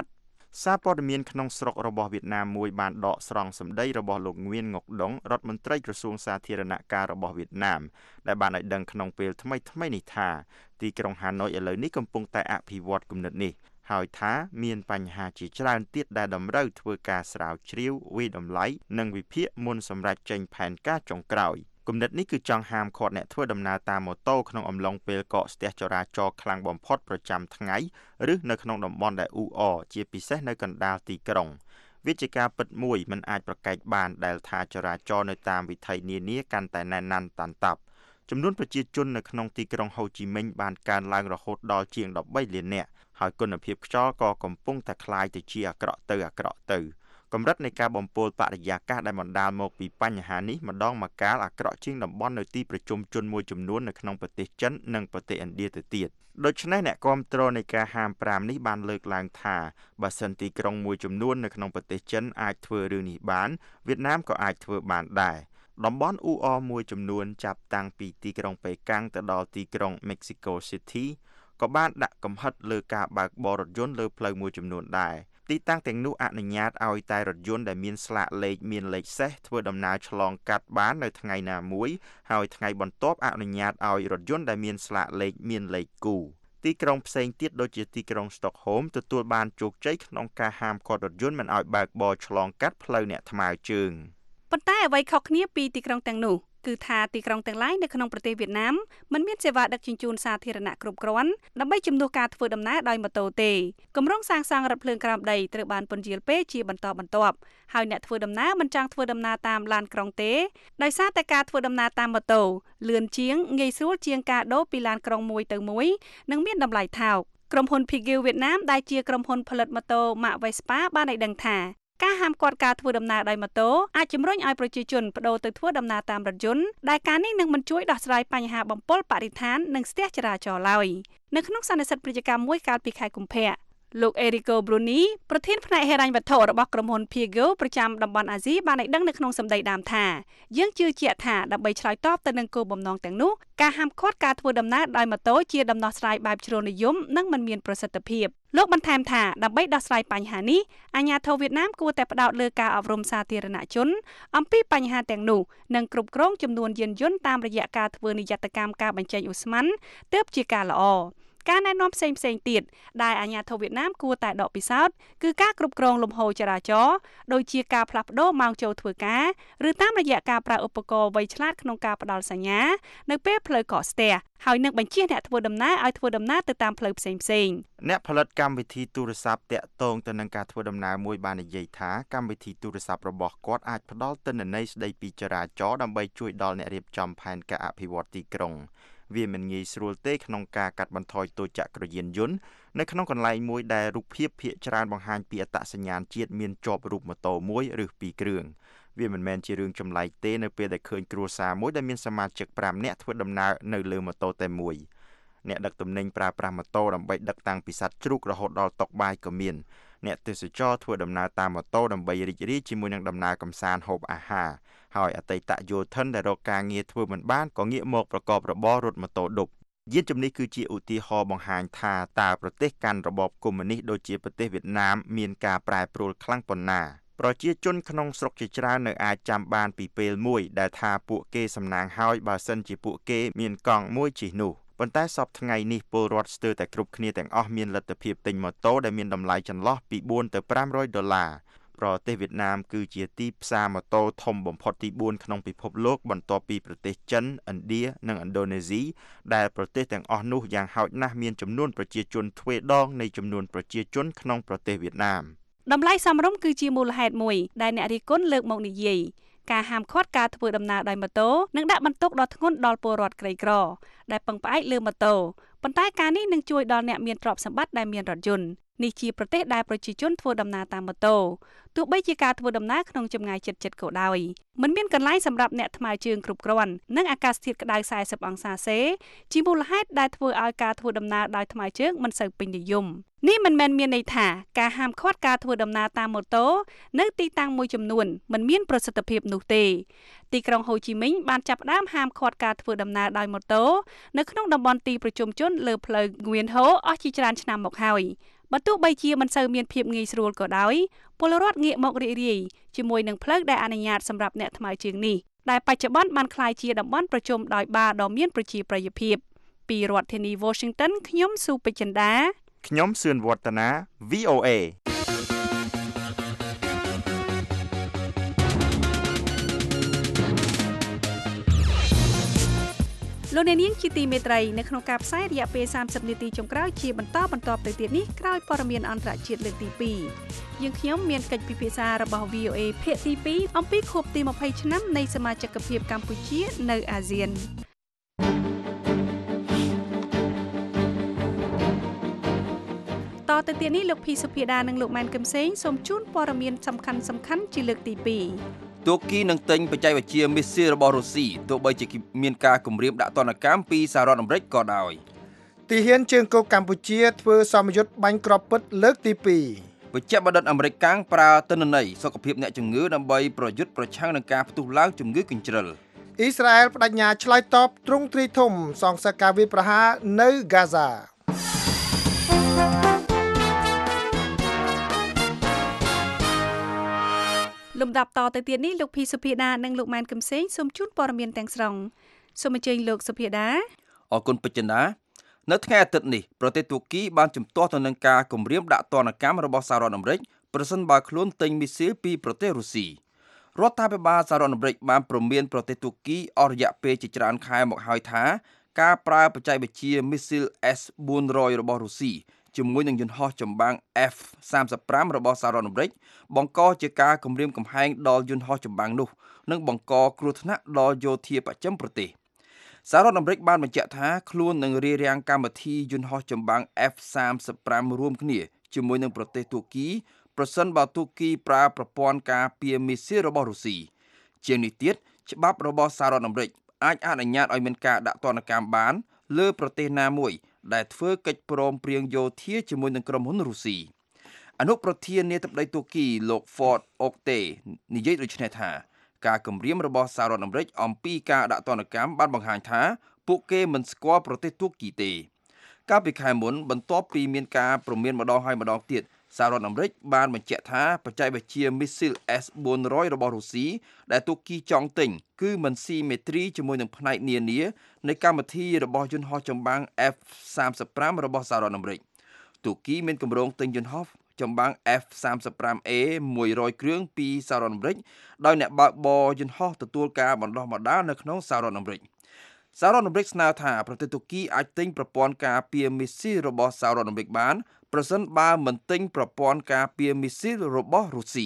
សារព័ត៌មានក្នុងស្រុករបស់វៀតណាមមួយបានដកស្រង់សម្ដីរបស់លោកងឿនងុកដុងរដ្ឋមន្ត្រីក្រសួងសាធារណការរបស់វៀតណាមដែលបានឲ្យដឹងក្នុងពេលថ្មីនេះថាទីក្រុងហាណូយឥឡូវនេះកំពុងតែអភិវឌ្ឍគំនិតនេះហើយថាមានបញ្ហាជាច្រើនទៀតដែលតម្រូវធ្វើការស្រាវជ្រាវវិតម្លៃនិងវិភាគមុនសម្រាប់ចេញផែនការចុងក្រោយគំនិតនេះគឺចង់ហាមឃាត់អ្នកធ្វើដំណើរតាមម៉ូតូក្នុងអំឡុងពេលកកស្ទះចរាចរណ៍ខ្លាំងបំផុតប្រចាំថ្ងៃឬនៅក្នុងតំបន់ដែលអ៊ូអរជាពិសេសនៅកណ្ដាលទីក្រុងវាជាការពិតមួយមិនអាចប្រកែកបានដែលថាចរាចរណ៍នៅតាមវិថីនានាកាន់តែណែនណាន់តាន់តាប់ចំនួនប្រជាជននៅក្នុងទីក្រុងហូជីមិញបានកើនឡើងរហូតដល់ជាង13លាននាក់ហើយគុណភាពខ្យល់ក៏កំពុងតែក្លាយទៅជាអាក្រក់ទៅកម្រិតនៃការបំពុលបរិយាកាសដែលបណ្ដាលមកពីបញ្ហានេះម្ដងម្កាលអាក្រក់ជាងតំបន់នៅទីប្រជុំជនមួយចំនួននៅក្នុងប្រទេសចិននិងប្រទេសឥណ្ឌាទៅទៀតដូច្នេះអ្នកគាំទ្រនៃការហាម5នេះបានលើកឡើងថាបើសិនទីក្រុងមួយចំនួននៅក្នុងប្រទេសចិនអាចធ្វើរឿងនេះបានវៀតណាមក៏អាចធ្វើបានដែរតំបន់អ៊ូអរមួយចំនួនចាប់តាំងពីទីក្រុងប៉េកាំងទៅដល់ទីក្រុង Mexico City ក៏បានដាក់កំហិតលើការបើកបររថយន្តលើផ្លូវមួយចំនួនដែរទីតាំងទាំងនោះអនុញ្ញាតឲ្យតែរថយន្តដែលមានស្លាកលេខមានលេខសេសធ្វើដំណើរឆ្លងកាត់បាននៅថ្ងៃណាមួយហើយថ្ងៃបន្ទាប់អនុញ្ញាតឲ្យរថយន្តដែលមានស្លាកលេខមានលេខគូទីក្រុងផ្សេងទៀតដូចជាទីក្រុងស្តុកហូមទទួលបានជោគជ័យក្នុងការហាមឃាត់រថយន្តមិនឲ្យបើកបរឆ្លងកាត់ផ្លូវអ្នកថ្មើរជើងប៉ុន្តែអ្វីខុសគ្នាពីទីក្រុងទាំងនោះគឺថាទីក្រុងទាំងឡាយនៅក្នុងប្រទេសវៀតណាមមិនមានសេវាដឹកជញ្ជូនសាធារណៈគ្រប់គ្រាន់ដើម្បីជំនួសការធ្វើដំណើរដោយម៉ូតូទេគម្រោងសាងសង់រថភ្លើងក្រោមដីត្រូវបានពន្យាលពេលជាបន្តបន្ទាប់ហើយអ្នកធ្វើដំណើរមិនចង់ធ្វើដំណើរតាមឡានក្រុងទេដោយសារតែការធ្វើដំណើរតាមម៉ូតូលឿនជាងងាយស្រួលជាងការដូរពីឡានក្រុងមួយទៅមួយនិងមានតម្លៃថោកក្រុមហ៊ុន Peugeot វៀតណាមដែលជាក្រុមហ៊ុនផលិតម៉ូតូ Mark Vespa បានឲ្យដឹងថាការហាមឃាត់ការធ្វើដំណើរដោយម៉ូតូអាចជំរុញឲ្យប្រជាជនប្តូរទៅធ្វើដំណើរតាមរថយន្តដែលការនេះនឹងមិនជួយដោះស្រាយបញ្ហាបំពុលបរិស្ថាននិងស្ទះចរាចរណ៍ឡើយនៅក្នុងសន្និសីទពាណិជ្ជកម្មមួយកាលពីខែកុម្ភៈលោក Erico Bruni ប្រធានផ្នែកហិរញ្ញវត្ថុរបស់ក្រុមហ៊ុន Peugeot ប្រចាំតំបន់អាស៊ីបានឲ្យដឹងនៅក្នុងសម្ដីដើមថាយើងជឿជាក់ថាដើម្បីឆ្លើយតបទៅនឹងគោលបំណងទាំងនោះការហាមឃាត់ការធ្វើដំណើរដោយម៉ូតូជាដំណោះស្រាយបែបជ្រុលនិយមនិងមិនមានប្រសិទ្ធភាពលោកបន្ថែមថាដើម្បីដោះស្រាយបញ្ហានេះអាជ្ញាធរវៀតណាមគួរតែផ្ដោតលើការអប់រំសាធារណជនអំពីបញ្ហាទាំងនោះនិងគ្រប់គ្រងចំនួនយានយន្តតាមរយៈការធ្វើនិយត្តកម្មការបញ្ចេញឧស្ម័នទើបជាការល្អការណែនាំផ្សេងទៀតដែលអាជ្ញាធរវៀតណាមគួរតែដកពិសោធន៍គឺការគ្រប់គ្រងលំហូរចរាចរណ៍ដូចជាការផ្លាស់ប្តូរម៉ោងចូលធ្វើការឬតាមរយៈការប្រើឧបករណ៍វៃឆ្លាតក្នុងការផ្ដល់សញ្ញានៅពេលផ្លូវកកស្ទះហើយនឹងបញ្ជាអ្នកធ្វើដំណើរឲ្យធ្វើដំណើរទៅតាមផ្លូវផ្សេងអ្នកផលិតកម្មវិធីទូរស័ព្ទតាក់ទងទៅនឹងការធ្វើដំណើរមួយបាននិយាយថាកម្មវិធីទូរស័ព្ទរបស់គាត់អាចផ្ដល់ទិន្នន័យស្ដីពីចរាចរណ៍ដើម្បីជួយដល់អ្នករៀបចំផែនការអភិវឌ្ឍទីក្រុងវាមិនងាយស្រួលទេក្នុងការកាត់បន្ថយទោសចក្រយានយន្តនៅក្នុងកន្លែងមួយដែលរូបភាពភាគច្រើនបង្ហាញពីអត្តសញ្ញាណជាតិមានជាប់រូបម៉ូតូមួយឬ2គ្រឿងវាមិនមែនជារឿងចម្លែកទេនៅពេលដែលឃើញគ្រួសារមួយដែលមានសមាជិក5នាក់ធ្វើដំណើរនៅលើម៉ូតូតែមួយអ្នកដឹកទំនិញប្រើប្រាស់ម៉ូតូដើម្បីដឹកតាំងពីសត្វជ្រូករហូតដល់តុបាយក៏មានអ្នកទេសចរធ្វើដំណើរតាមម៉ូតូដើម្បីរីករាយជាមួយនឹងដំណើរកម្សាន្តហូបអាហារហើយអតីតយោធិនដែលរកការងារធ្វើមិនបានក៏ងាកមកប្រកបរបររត់ម៉ូតូឌុបយានជំនិះគឺជាឧទាហរណ៍បង្ហាញថាតើប្រទេសកាន់របបកុម្មុយនីសដូចជាប្រទេសវៀតណាមមានការប្រែប្រួលខ្លាំងប៉ុណ្ណាប្រជាជនក្នុងស្រុកជាច្រើននៅអាចចាំបានពីពេលមួយដែលថាពួកគេសំណាងហើយបើសិនជាពួកគេមានកង់មួយជិះនោះប៉ុន្តែសពថ្ងៃនេះពលរដ្ឋស្ទើរតែគ្រប់គ្នាទាំងអស់មានលទ្ធភាពទិញម៉ូតូដែលមានតម្លៃចន្លោះពី$4ទៅ$500ប្រទេសវៀតណាមគឺជាទីផ្សារម៉ូតូធំបំផុតទី4ក្នុងពិភពលោកបន្ទាប់ពីប្រទេសចិនឥណ្ឌានិងឥណ្ឌូនេស៊ីដែលប្រទេសទាំងអស់នោះយ៉ាងហោចណាស់មានចំនួនប្រជាជនទ្វេដងនៃចំនួនប្រជាជនក្នុងប្រទេសវៀតណាមតម្លៃសមរម្យគឺជាមូលហេតុមួយដែលអ្នករិះគន់លើកមកនិយាយការហាមឃាត់ការធ្វើដំណើរដោយម៉ូតូនឹងដាក់បន្ទុកដ៏ធ្ងន់ដល់ពលរដ្ឋក្រីក្រដែលពឹងផ្អែកលើម៉ូតូប៉ុន្តែការនេះនឹងជួយដល់អ្នកមានទ្រព្យសម្បត្តិដែលមានរថយន្តនេះជាប្រទេសដែលប្រជាជនធ្វើដំណើរតាមម៉ូតូទោះបីជាការធ្វើដំណើរក្នុងចម្ងាយជិតៗក៏ដោយមិនមានកន្លែងសម្រាប់អ្នកថ្មើរជើងគ្រប់គ្រាន់និងអាកាសធាតុក្តៅ40អង្សាសេជាមូលហេតុដែលធ្វើឲ្យការធ្វើដំណើរដោយថ្មើរជើងមិនសូវពេញនិយមនេះមិនមែនមានន័យថាការហាមឃាត់ការធ្វើដំណើរតាមម៉ូតូនៅទីតាំងមួយចំនួនមិនមានប្រសិទ្ធភាពនោះទេទីក្រុងហូជីមិញបានចាប់ផ្ដើមហាមឃាត់ការធ្វើដំណើរដោយម៉ូតូនៅក្នុងតំបន់ទីប្រជុំជនលើផ្លូវងឿនហូអស់ជាច្រើនឆ្នាំមកហើយបើទោះបីជាមិនសូវមានភាពងាយស្រួលក៏ដោយពលរដ្ឋងាកមករីករាយជាមួយនឹងផ្លូវដែលអនុញ្ញាតសម្រាប់អ្នកថ្មើរជើងនេះដែលបច្ចុប្បន្នបានក្លាយជាតំបន់ប្រជុំដោយបារដ៏មានប្រជាប្រិយភាពពីរដ្ឋធានី Washington ខ្ញុំស៊ូពេជ្រចិន្តាខ្ញុំសឿនវឌ្ឍនា VOA លោកអ្នកនាងជាទីមេត្រីនៅក្នុងការផ្សាយរយៈពេល30នាទីចុងក្រោយជាបន្តទៅទៀតនេះក្រោយព័ត៌មានអន្តរជាតិលើកទី2យើងខ្ញុំមានកិច្ចពិភាក្សារបស់ VOA ភាគទី2អំពីខួបទី20ឆ្នាំនៃសមាជិកភាពកម្ពុជានៅអាស៊ានតទៅទៀតនេះលោកភីសុភាដានិងលោកម៉ែនកឹមសេងសូមជូនព័ត៌មានសំខាន់ជាលើកទី2 ទូគីនឹងទិញបច្ចេកវិទ្យាមីស៊ីលរបស់រុស្ស៊ីទោះបីជាមានការគម្រាមដាក់ទណ្ឌកម្មពីសហរដ្ឋអាមេរិកក៏ដោយទីហ៊ានជើងគោកកម្ពុជាធ្វើសមយុទ្ធបាញ់គ្រាប់ពិតលើកទី2 វេជ្ជបណ្ឌិតអាមេរិកកាំងប្រើទិន្នន័យសុខភាពអ្នកជំងឺដើម្បីប្រយុទ្ធប្រឆាំងនឹងការផ្ទុះឡើងជំងឺកញ្ជ្រិលអ៊ីស្រាអែលបដិញ្ញាឆ្លើយតបទ្រង់ទ្រាយធំសងសឹកការវាយប្រហារនៅហ្គាហ្សាលំដាប់តទៅទៀតនេះលោកភីសុភាដានិងលោកម៉ែនកឹមសេងសូមជូនព័ត៌មានទាំងស្រុងសូមអញ្ជើញលោកសុភាដាអរគុណពេជ្រចិន្តានៅថ្ងៃអាទិត្យនេះប្រទេសទូគីបានជំទាស់ទៅនឹងការគម្រាមដាក់ទណ្ឌកម្មរបស់សហរដ្ឋអាមេរិកប្រសិនបើខ្លួនទិញមីស៊ីលពីប្រទេសរុស្ស៊ីរដ្ឋាភិបាលសហរដ្ឋអាមេរិកបានព្រមានប្រទេសទូគីអស់រយៈពេលជាច្រើនខែមកហើយថាការប្រើបច្ចេកវិទ្យាមីស៊ីល S-400 របស់រុស្ស៊ីជាមួយនឹងយន្តហោះចម្បាំង F-35 របស់សហរដ្ឋអាមេរិកបង្កជាការគំរាមកំហែងដល់យន្តហោះចម្បាំងនោះនិងបង្កគ្រោះថ្នាក់ដល់យោធាបច្ចឹមប្រទេសសហរដ្ឋអាមេរិកបានបញ្ជាក់ថាខ្លួននឹងរារាំងកម្មវិធីយន្តហោះចម្បាំង F-35 រួមគ្នាជាមួយនឹងប្រទេសទូគីប្រសិនបើទូគីប្រើប្រព័ន្ធការពារមីស៊ីលរបស់រុស្ស៊ីជាងនេះទៀតច្បាប់របស់សហរដ្ឋអាមេរិកអាចអនុញ្ញាតឲ្យមានការដាក់ទណ្ឌកម្មបានលើប្រទេសណាមួយដែលធ្វើកិច្ចព្រមព្រៀងយោធាជាមួយនឹងក្រុមហ៊ុនរុស្ស៊ីអនុប្រធាននាយដ្ឋមន្ត្រីទូគីលោក Ford Oktay និយាយដូចនេះថាការគម្រាមរបស់សហរដ្ឋអាមេរិកអំពីការដាក់ទណ្ឌកម្មបានបង្ហាញថាពួកគេមិនស្គាល់ប្រទេសទូគីទេកាលពីខែមុនបន្ទាប់ពីមានការព្រមានម្ដងហើយម្ដងទៀតសហរដ្ឋអាមេរិកបានបញ្ជាក់ថាបច្ចេកវិទ្យាមីស៊ីល S-400 របស់រុស្ស៊ីដែលទូគីចង់ទិញគឺមិនស៊ីមេទ្រីជាមួយនឹងផ្នែកនានានៃកម្មវិធីរបស់យន្តហោះចម្បាំង F-35 របស់សហរដ្ឋអាមេរិកទូគីមានគម្រោងទិញយន្តហោះចម្បាំង F-35A 100គ្រឿងពីសហរដ្ឋអាមេរិកដោយអ្នកបើកបរយន្តហោះទទួលការបណ្ដុះបណ្ដាលនៅក្នុងសហរដ្ឋអាមេរិកសហរដ្ឋអាមេរិកស្នើថាប្រទេសទូគីអាចទិញប្រព័ន្ធការពារមីស៊ីលរបស់សហរដ្ឋអាមេរិកបានប្រសិនបើមិនទិញប្រព័ន្ធការពារមីស៊ីលរបស់រុស្ស៊ី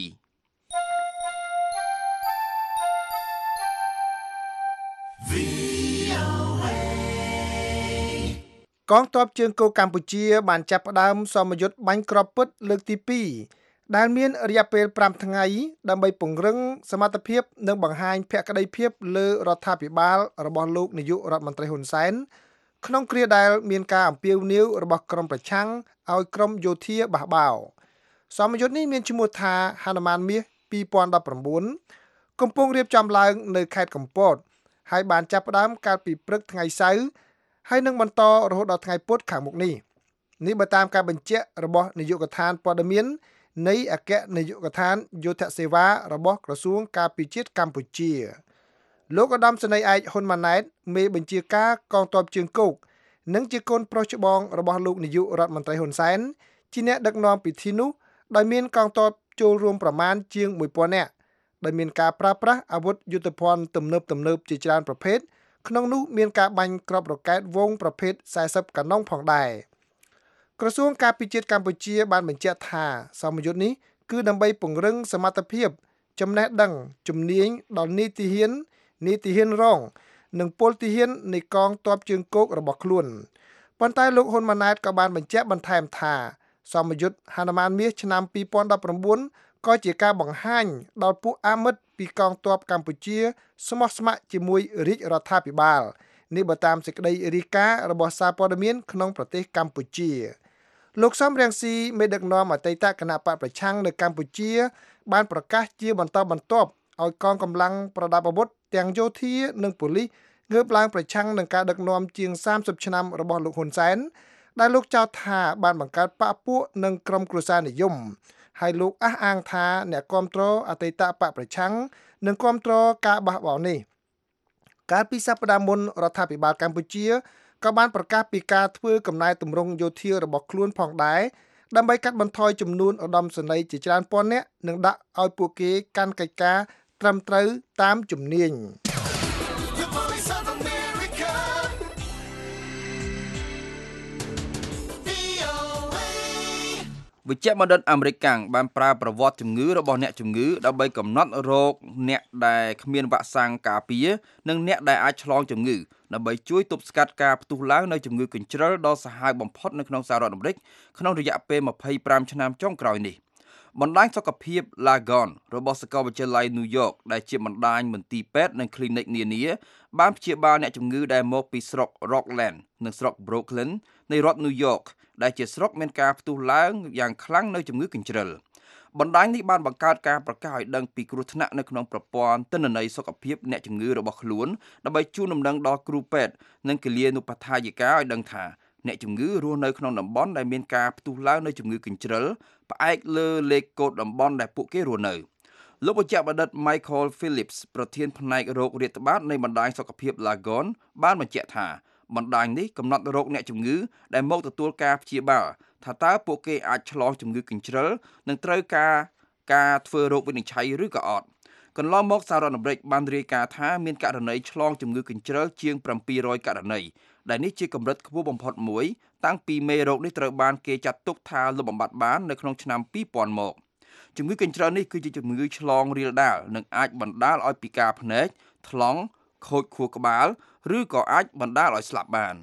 កងទ័ពជើងគោកកម្ពុជាបានចាប់ផ្ដើមសមយុទ្ធបាញ់គ្រាប់ពិតលើកទី2ដែលមានរយៈពេល5ថ្ងៃដើម្បីពង្រឹងសមត្ថភាពនិងបង្ហាញភក្តីភាពលើរដ្ឋាភិបាលរបស់លោកនាយករដ្ឋមន្ត្រីហ៊ុនសែនក្នុងគ្រាដែលមានការអំពាវនាវរបស់ក្រុមប្រឆាំងឲ្យក្រុមយោធាបះបោរសមយុទ្ធនេះមានឈ្មោះថាហនុមានមាស2019កំពុងរៀបចំឡើងនៅខេត្តកំពតហើយបានចាប់ផ្ដើមកាលពីព្រឹកថ្ងៃសៅរ៍ហើយនឹងបន្តរហូតដល់ថ្ងៃពុធខាងមុខនេះបើតាមការបញ្ជាក់របស់នាយកដ្ឋានព័ត៌មាននៃអគ្គនាយកដ្ឋានយោធសេវារបស់ក្រសួងការពារជាតិកម្ពុជាលោកឧត្តមសេនីយ៍ឯកហ៊ុនម៉ាណែតមេបញ្ជាការកងទ័ពជើងគោកនិងជាកូនប្រុសច្បងរបស់លោកនាយករដ្ឋមន្ត្រីហ៊ុនសែនជាអ្នកដឹកនាំពិធីនោះដោយមានកងទ័ពចូលរួមប្រមាណជាង 1000 នាក់ដោយមានការប្រើប្រាស់អាវុធយុទ្ធភ័ណ្ឌទំនើបជាច្រើនប្រភេទក្នុងនោះមានការបាញ់គ្រាប់រ៉ុកែតវងប្រភេទ40កាណុងផងដែរក្រសួងការពារជាតិកម្ពុជាបានបញ្ជាក់ថាសមយុទ្ធនេះគឺដើម្បីពង្រឹងសមត្ថភាពចំណេះដឹងជំនាញដល់នីតិហ៊ានរងនិងពលទាហាននៃកងទ័ពជើងគោករបស់ខ្លួនប៉ុន្តែលោកហ៊ុនម៉ាណែតក៏បានបញ្ជាក់បន្ថែមថាសមយុទ្ធហនុមានមាសឆ្នាំ2019ក៏ជាការបង្ហាញដល់ពួកអាមិត្តពីកងទ័ពកម្ពុជាស្មោះស្ម័គ្រជាមួយរាជរដ្ឋាភិបាលនេះបើតាមសេចក្តីរាយការណ៍របស់សារព័ត៌មានក្នុងប្រទេសកម្ពុជាលោកសំរងស៊ីមេដឹកនាំអតីតគណៈបកប្រឆាំងនៅកម្ពុជាបានប្រកាសជាបន្តបន្ទាប់ឲ្យកងកម្លាំងប្រដាប់អាវុធទាំងយោធានិងប៉ូលីសងើបឡើងប្រឆាំងនឹងការដឹកនាំជាង30ឆ្នាំរបស់លោកហ៊ុនសែនដែលលោកចោទថាបានបង្កើតបកពួកនិងក្រុមគ្រួសារនិយមហើយលោកអះអាងថាអ្នកគាំទ្រអតីតបកប្រឆាំងនិងគាំទ្រការបះបោរនេះកាលពីសប្តាហ៍មុនរដ្ឋាភិបាលកម្ពុជាក៏បានប្រកាសពីការធ្វើកំណែទម្រង់យោធារបស់ខ្លួនផងដែរដើម្បីកាត់បន្ថយចំនួនឧត្តមសេនីយ៍ជាច្រើនពាន់នាក់និងដាក់ឲ្យពួកគេកាន់កិច្ចការត្រឹមត្រូវតាមជំនាញ The Voice of America. VOA. វិជ្ជបណ្ឌិតអាមេរិកកាំងបានប្រើប្រវត្តិជំងឺរបស់អ្នកជំងឺដើម្បីកំណត់រោគអ្នកដែលគ្មានវ៉ាក់សាំងការពារនិងអ្នកដែលអាចឆ្លងជំងឺដើម្បីជួយទប់ស្កាត់ការផ្ទុះឡើងនៃជំងឺកញ្ជ្រឹលដ៏សាហាវបំផុតនៅក្នុងសហរដ្ឋអាមេរិកក្នុងរយៈពេល25ឆ្នាំចុងក្រោយនេះបណ្ដាញសុខភាព Lagon របស់សាកលវិទ្យាល័យ New York ដែលជាបណ្ដាញមន្ទីរពេទ្យនិង clinic នានាបានព្យាបាលអ្នកជំងឺដែលមកពីស្រុក Rockland និងស្រុក Brooklyn នៃរដ្ឋ New York ដែលជាស្រុកមានការផ្ទុះឡើងយ៉ាងខ្លាំងនៃជំងឺកញ្ជ្រឹលបណ្ដាញនេះបានបង្កើតការប្រកាសឲ្យដឹងពីគ្រោះថ្នាក់នៅក្នុងប្រព័ន្ធទិន្នន័យសុខភាពអ្នកជំងឺរបស់ខ្លួនដើម្បីជូនដំណឹងដល់គ្រូពេទ្យនិងគិលានុបដ្ឋាយិកាឲ្យដឹងថាអ្នកជំងឺរស់នៅក្នុងតំបន់ដែលមានការផ្ទុះឡើងនៃជំងឺកញ្ជ្រឹលផ្អែកលើលេខកូដតំបន់ដែលពួកគេរស់នៅលោកវិជ្ជបណ្ឌិត Michael Phillips ប្រធានផ្នែករោគរាតត្បាតនៃបណ្ដាញសុខភាព Lagon បានបញ្ជាក់ថាបណ្ដាញនេះកំណត់រោគអ្នកជំងឺដែលមកទទួលការព្យាបាលថាតើពួកគេអាចឆ្លងជំងឺកញ្ជ្រឹលនិងត្រូវការធ្វើរោគវិនិច្ឆ័យឬក៏អត់កន្លងមកសហរដ្ឋអាមេរិកបានរាយការណ៍ថាមានករណីឆ្លងជំងឺកញ្ជ្រឹលជាង700ករណីដែលនេះជាកម្រិតខ្ពស់បំផុតមួយតាំងពីមេរោគនេះត្រូវបានគេចាត់ទុកថាលុបបំបាត់បាននៅក្នុងឆ្នាំ2000មកជំងឺកញ្ជ្រឹលនេះគឺជាជំងឺឆ្លងរាលដាលនិងអាចបណ្ដាលឲ្យពិការភ្នែកថ្លង់ខូចខួរក្បាលឬក៏អាចបណ្ដាលឲ្យស្លាប់បាន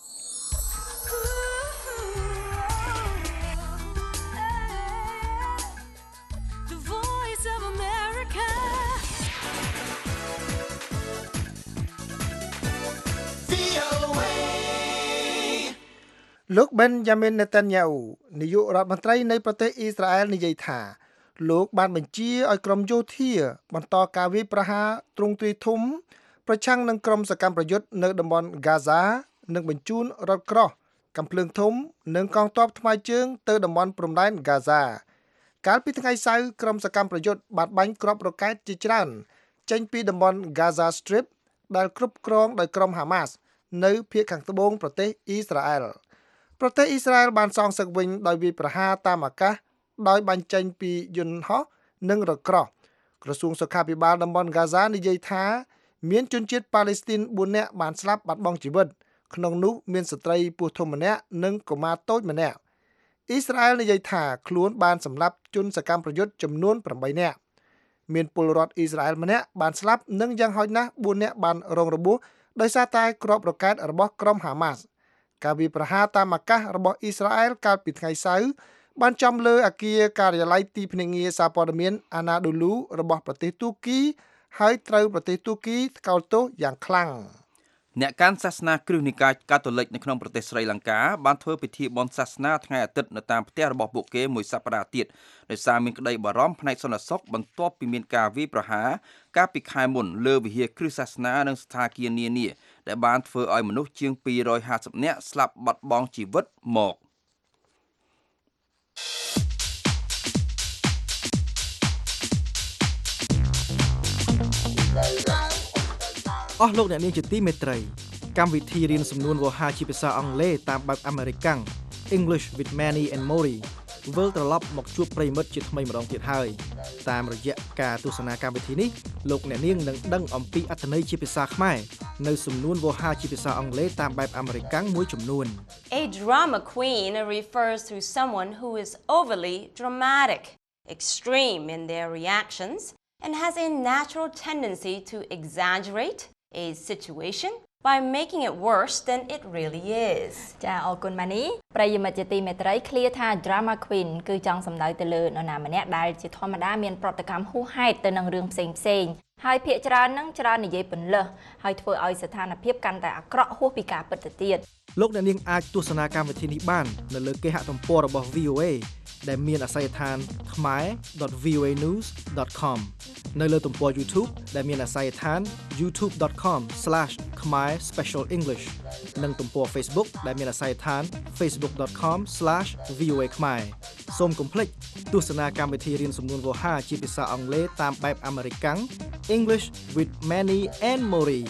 លោក Benjamin Netanyahu នាយករដ្ឋមន្ត្រីនៃប្រទេសអ៊ីស្រាអែលនិយាយថាលោកបានបញ្ជាឲ្យក្រុមយោធាបន្តការវាយប្រហារទ្រង់ទ្រាយធំប្រឆាំងនឹងក្រុមសកម្មប្រយុទ្ធនៅតំបន់ Gaza និងបញ្ជូនរថក្រោះកាំភ្លើងធំនិងកងទ័ពថ្មើរជើងទៅតំបន់ព្រំដែន Gaza កាលពីថ្ងៃសៅរ៍ក្រុមសកម្មប្រយុទ្ធបានបាញ់គ្រាប់រ៉ុកែតជាច្រើនចេញពីតំបន់ Gaza Strip ដែលគ្រប់គ្រងដោយក្រុម Hamas នៅភាគខាងត្បូងប្រទេសអ៊ីស្រាអែលប្រទេសអ៊ីស្រាអែលបានសងសឹកវិញដោយវាយប្រហារតាមអាកាសដោយបាញ់ចេញពីយន្តហោះនិងរថក្រោះក្រសួងសុខាភិបាលតំបន់ Gaza និយាយថាមានជនជាតិប៉ាឡេស្ទីន4នាក់បានស្លាប់បាត់បង់ជីវិតក្នុងនោះមានស្ត្រីពោះធំម្នាក់និងកុមារតូចម្នាក់អ៊ីស្រាអែលនិយាយថាខ្លួនបានសម្លាប់ជនសកម្មប្រយុទ្ធចំនួន8នាក់មានពលរដ្ឋអ៊ីស្រាអែលម្នាក់បានស្លាប់និងយ៉ាងហោចណាស់4នាក់បានរងរបួសដោយសារតែគ្រាប់រ៉ុកែតរបស់ក្រុម Hamasការវាយប្រហារតាមអាកាសរបស់អ៊ីស្រាអែលកាលពីថ្ងៃសៅរ៍បានចំលើអគារការិយាល័យទីភ្នាក់ងារសារព័ត៌មាន Anadolu របស់ប្រទេសទូគីហើយត្រូវប្រទេសទូគីថ្កោលទោសយ៉ាងខ្លាំងអ្នកកាន់សាសនាគ្រិស្តនិកាយកាតូលិកនៅក្នុងប្រទេសស្រីលង្កាបានធ្វើពិធីបុណ្យសាសនាថ្ងៃអាទិត្យនៅតាមផ្ទះរបស់ពួកគេមួយសប្តាហ៍ទៀតដោយសារមានក្តីបារម្ភផ្នែកសន្តិសុខបន្ទាប់ពីមានការវាយប្រហារកាលពីខែមុនលើវិហារគ្រិស្តសាសនានិងស្ថានភាពនានាដែលបានធ្វើឲ្យមនុស្សជាង250នាក់ស្លាប់បាត់បង់ជីវិតមកអស់លោកអ្នកនាងជាទីមេត្រីកម្មវិធីរៀនសំនួនវោហារជាភាសាអង់គ្លេសតាមបែបអាមេរិកាំង English with Manny and Mori វិលត្រឡប់មកជួបប្រិមិត្តជាថ្មីម្ដងទៀតហើយតាមរយៈការទស្សនាកម្មវិធីនេះលោកអ្នកនាងនឹងដឹងអំពីអត្ថន័យជាភាសាខ្មែរនៅសំនួនវោហារជាភាសាអង់គ្លេសតាមបែបអាមេរិកាំងមួយចំនួន A drama queen refers to someone who is overly dramatic, extreme in their reactions, and has a natural tendency to exaggerate a situation by making it worse than it really is ចាអរគុណម៉ានីប្រិយមិត្តជាទីមេត្រីឃ្លាថា drama queen គឺចង់សំដៅទៅលើនរណាម្នាក់ដែលជាធម្មតាមានប្រតិកម្មហួសហេតុទៅនឹងរឿងផ្សេងហើយភាគច្រើននឹងច្រើននិយាយបន្លឺហើយធ្វើឲ្យស្ថានភាពកាន់តែអាក្រក់ហួសពីការពិតទៅទៀតលោកអ្នកនាងអាចទស្សនាកម្មវិធីនេះបាននៅលើគេហទំព័ររបស់ VOA ដែលមានអាសយដ្ឋាន khmer.voanews.com នៅលើទំព័រ YouTube ដែលមានអាសយដ្ឋាន youtube.com/khmer specialenglish និងទំព័រ Facebook ដែលមានអាសយដ្ឋាន facebook.com/voa khmer សូមកុំភ្លេចទស្សនាកម្មវិធីរៀនសំនួនវោហាជាភាសាអង់គ្លេសតាមបែបអាមេរិកាំង English with Manny and Mori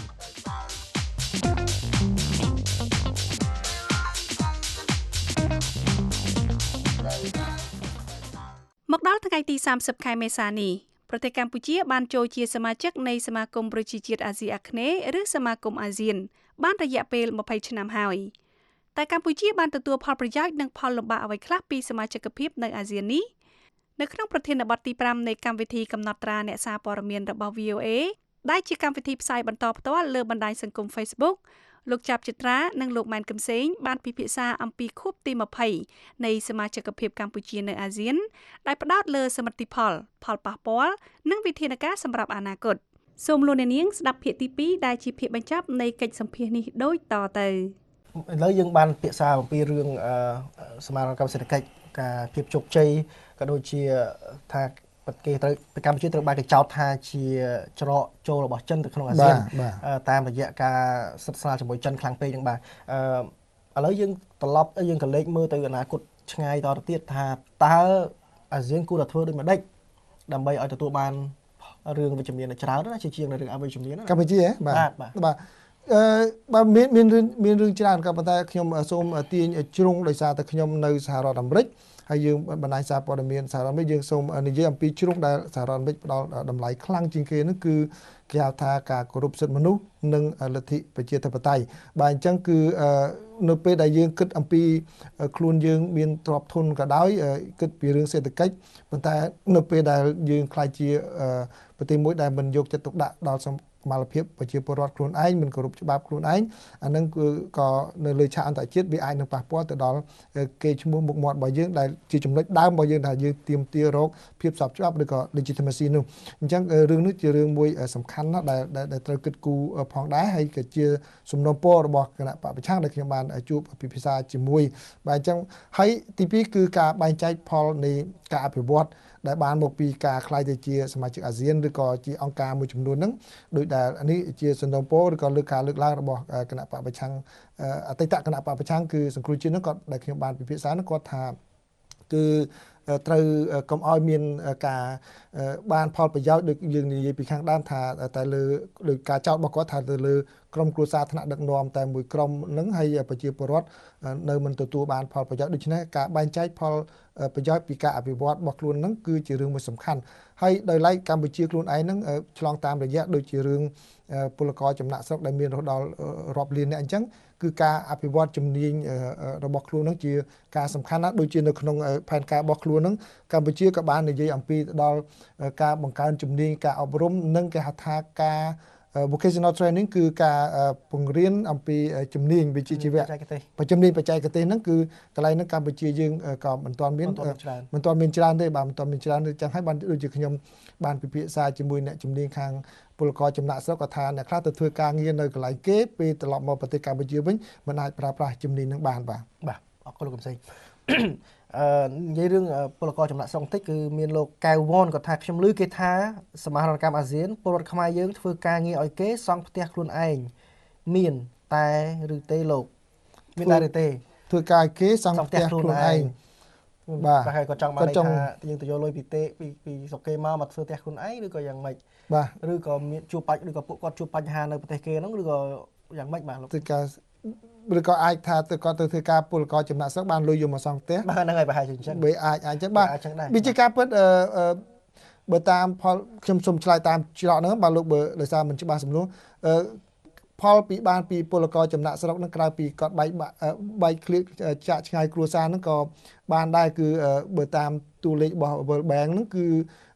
មកដល់ថ្ងៃទី30ខែមេសានេះប្រទេសកម្ពុជាបានចូលជាសមាជិកនៃសមាគមប្រជាជាតិអាស៊ីអាគ្នេយ៍ឬសមាគមអាស៊ានបានរយៈពេល20ឆ្នាំហើយតែកម្ពុជាបានទទួលផលប្រយោជន៍និងផលលំបាកអ្វីខ្លះពីសមាជិកភាពនៅអាស៊ាននេះនៅក្នុងប្រធានបទទី5នៃកម្មវិធីកំណត់ត្រាអ្នកសារព័ត៌មានរបស់ VOA ដែលជាកម្មវិធីផ្សាយបន្តផ្ទាល់លើបណ្ដាញសង្គម Facebook លោកចាប់ចិត្រានិងលោកម៉ែនកឹមសេងបានពិភាក្សាអំពីខួបទី20នៃសមាជិកភាពកម្ពុជានៅអាស៊ានដែលផ្ដោតលើសមិទ្ធផលប៉ះពាល់និងវិធានការសម្រាប់អនាគតសូមលោកអ្នកនាងស្ដាប់ភាគទី2ដែលជាភាគបញ្ចប់នៃកិច្ចសម្ភាសន៍នេះដូចតទៅឥឡូវយើងបានពិភាក្សាអំពីរឿងសមាគមសេដ្ឋកិច្ចការភាពជោគជ័យក៏ដូចជាថាគេត្រូវកម្ពុជាត្រូវបានគេចោទថាជាច្រកចូលរបស់ចិនទៅក្នុងអាស៊ានតាមរយៈការសិទ្ធិស្នាលជាមួយចិនខ្លាំងពេកហ្នឹងបាទឥឡូវយើងត្រឡប់យើងក៏លេចមើលទៅអនាគតឆ្ងាយតទៅទៀតថាតើអាស៊ានគួរតែធ្វើដូចម្ដេចដើម្បីឲ្យទទួលបានរឿងវិជ្ជមានច្រើនណាជាជាងនៅរឿងអវិជ្ជមានកម្ពុជាបាទបាទមានរឿងច្រើនក៏ប៉ុន្តែខ្ញុំសូមទាញជ្រុងដោយសារតែខ្ញុំនៅសហរដ្ឋអាមេរិកហើយយើងបណ្ដាញសារព័ត៌មានសហរដ្ឋអាមេរិកយើងសូមនិយាយអំពីជ្រុងដែលសហរដ្ឋអាមេរិកផ្ដល់តម្លៃខ្លាំងជាងគេនោះគឺគេហៅថាការគោរពសិទ្ធិមនុស្សនិងលទ្ធិប្រជាធិបតេយ្យបាទអញ្ចឹងគឺនៅពេលដែលយើងគិតអំពីខ្លួនយើងមានទ្រព្យធនក៏ដោយគិតពីរឿងសេដ្ឋកិច្ចប៉ុន្តែនៅពេលដែលយើងខ្លាចជាប្រទេសមួយដែលមិនយកចិត្តទុកដាក់ដល់សមត្ថភាពប្រជាពលរដ្ឋខ្លួនឯងមិនគោរពច្បាប់ខ្លួនឯងអានឹងគឺក៏នៅលើឆាកអន្តរជាតិវាអាចនឹងប៉ះពាល់ទៅដល់គេឈ្មោះមុខមាត់របស់យើងដែលជាចំណុចដើមរបស់យើងដែលយើងទាមទាររកភាពស្របច្បាប់ឬក៏ legitimacy នោះអញ្ចឹងរឿងនេះជារឿងមួយសំខាន់ណាស់ដែលត្រូវគិតគូរផងដែរហើយក៏ជាសំណុំពររបស់គណៈបព្វប្រឆាំងដែលខ្ញុំបានជួបពិភាក្សាជាមួយបាទអញ្ចឹងហើយទី2គឺការបែងចែកផលនៃការអភិវឌ្ឍដែលបានមកពីការខ្លាយទៅជាសមាជិកអាស៊ានឬក៏ជាអង្គការមួយចំនួនហ្នឹងដោយដែលនេះជាសំណុំពរឬក៏លើកឡើងរបស់គណៈបព្វប្រឆាំងអតីតគណៈបព្វប្រឆាំងគឺសង្គ្រោះជាតិហ្នឹងគាត់ដែលខ្ញុំបានពិភាក្សាហ្នឹងគាត់ថាគឺត្រូវកុំឲ្យមានការបានផលប្រយោជន៍ដូចយើងនិយាយពីខាងដើមថាតែលើដោយការចោទរបស់គាត់ថាទៅលើក្រុមគ្រួសារថ្នាក់ដឹកនាំតែមួយក្រុមហ្នឹងហើយប្រជាពលរដ្ឋនៅមិនទទួលបានផលប្រយោជន៍ដូច្នេះការបែងចែកផលប្រយោជន៍ពីការអភិវឌ្ឍរបស់ខ្លួនហ្នឹងគឺជារឿងមួយសំខាន់ហើយដោយឡែកកម្ពុជាខ្លួនឯងហ្នឹងឆ្លងតាមរយៈដូចជារឿងពលករចំណាក់ស្រុកដែលមានរហូតដល់រាប់លានអ្នកអញ្ចឹងគឺការអភិវឌ្ឍជំនាញរបស់ខ្លួនហ្នឹងជាការសំខាន់ណាស់ដូចជានៅក្នុងផែនការរបស់ខ្លួនហ្នឹងកម្ពុជាក៏បាននិយាយអំពីដល់ការបង្កើនជំនាញការអប់រំនិងគេហៅថាការ vocational training គឺការបង្រៀនអំពីជំនាញវិជ្ជាជីវៈជំនាញបច្ចេកទេសហ្នឹងគឺកន្លែងហ្នឹងកម្ពុជាយើងក៏មិនទាន់មានច្រើនទេបាទមិនទាន់មានច្រើនទេចឹងហើយបានដូចជាខ្ញុំបានពិភាក្សាជាមួយអ្នកជំនាញខាងពលករចំណាក់ស្រុកក៏ថាអ្នកខ្លះទៅធ្វើការងារនៅកន្លែងគេពេលត្រឡប់មកប្រទេសកម្ពុជាវិញមិនអាចប្រើប្រាស់ជំនាញហ្នឹងបានបាទអរគុណលោកកំសីនិយាយរឿងពលករចំណាក់ស្រុកបន្តិចគឺមានលោកកៅវ៉នគាត់ថាខ្ញុំឮគេថាសមាគមអាស៊ានពលរដ្ឋខ្មែរយើងធ្វើការងារឲ្យគេសង់ផ្ទះខ្លួនឯងមានតែឬទេលោកមានតែឬទេធ្វើការឲ្យគេសង់ផ្ទះខ្លួនឯងបាទហើយគាត់ចង់បានថាយើងទៅយកលុយពីស្រុកគេមកធ្វើផ្ទះខ្លួនឯងឬក៏យ៉ាងម៉េចបាទឬក៏មានជួបបាច់ឬក៏ពួកគាត់ជួបបញ្ហានៅប្រទេសគេហ្នឹងឬក៏យ៉ាងម៉េចបាទលោកធ្វើការឬក៏អាចថាទៅគាត់ទៅធ្វើការពលករចំណាក់ស្រុកបានលុយយកមកសង់ផ្ទះបាទហ្នឹងហើយប្រហែលជាអញ្ចឹងវាអាចអញ្ចឹងបាទវាជាការពិតបើតាមផលខ្ញុំសូមឆ្លើយតាមច្រកហ្នឹងបាទលោកបើដោយសារមិនច្បាស់សំណួរផលពីបានពីពលករចំណាក់ស្រុកហ្នឹងក្រៅពីគាត់បែកឃ្លៀកចាក់ឆ្ងាយគ្រួសារហ្នឹងក៏បានដែរគឺបើតាមតួលេខរបស់ World Bank ហ្នឹងគឺ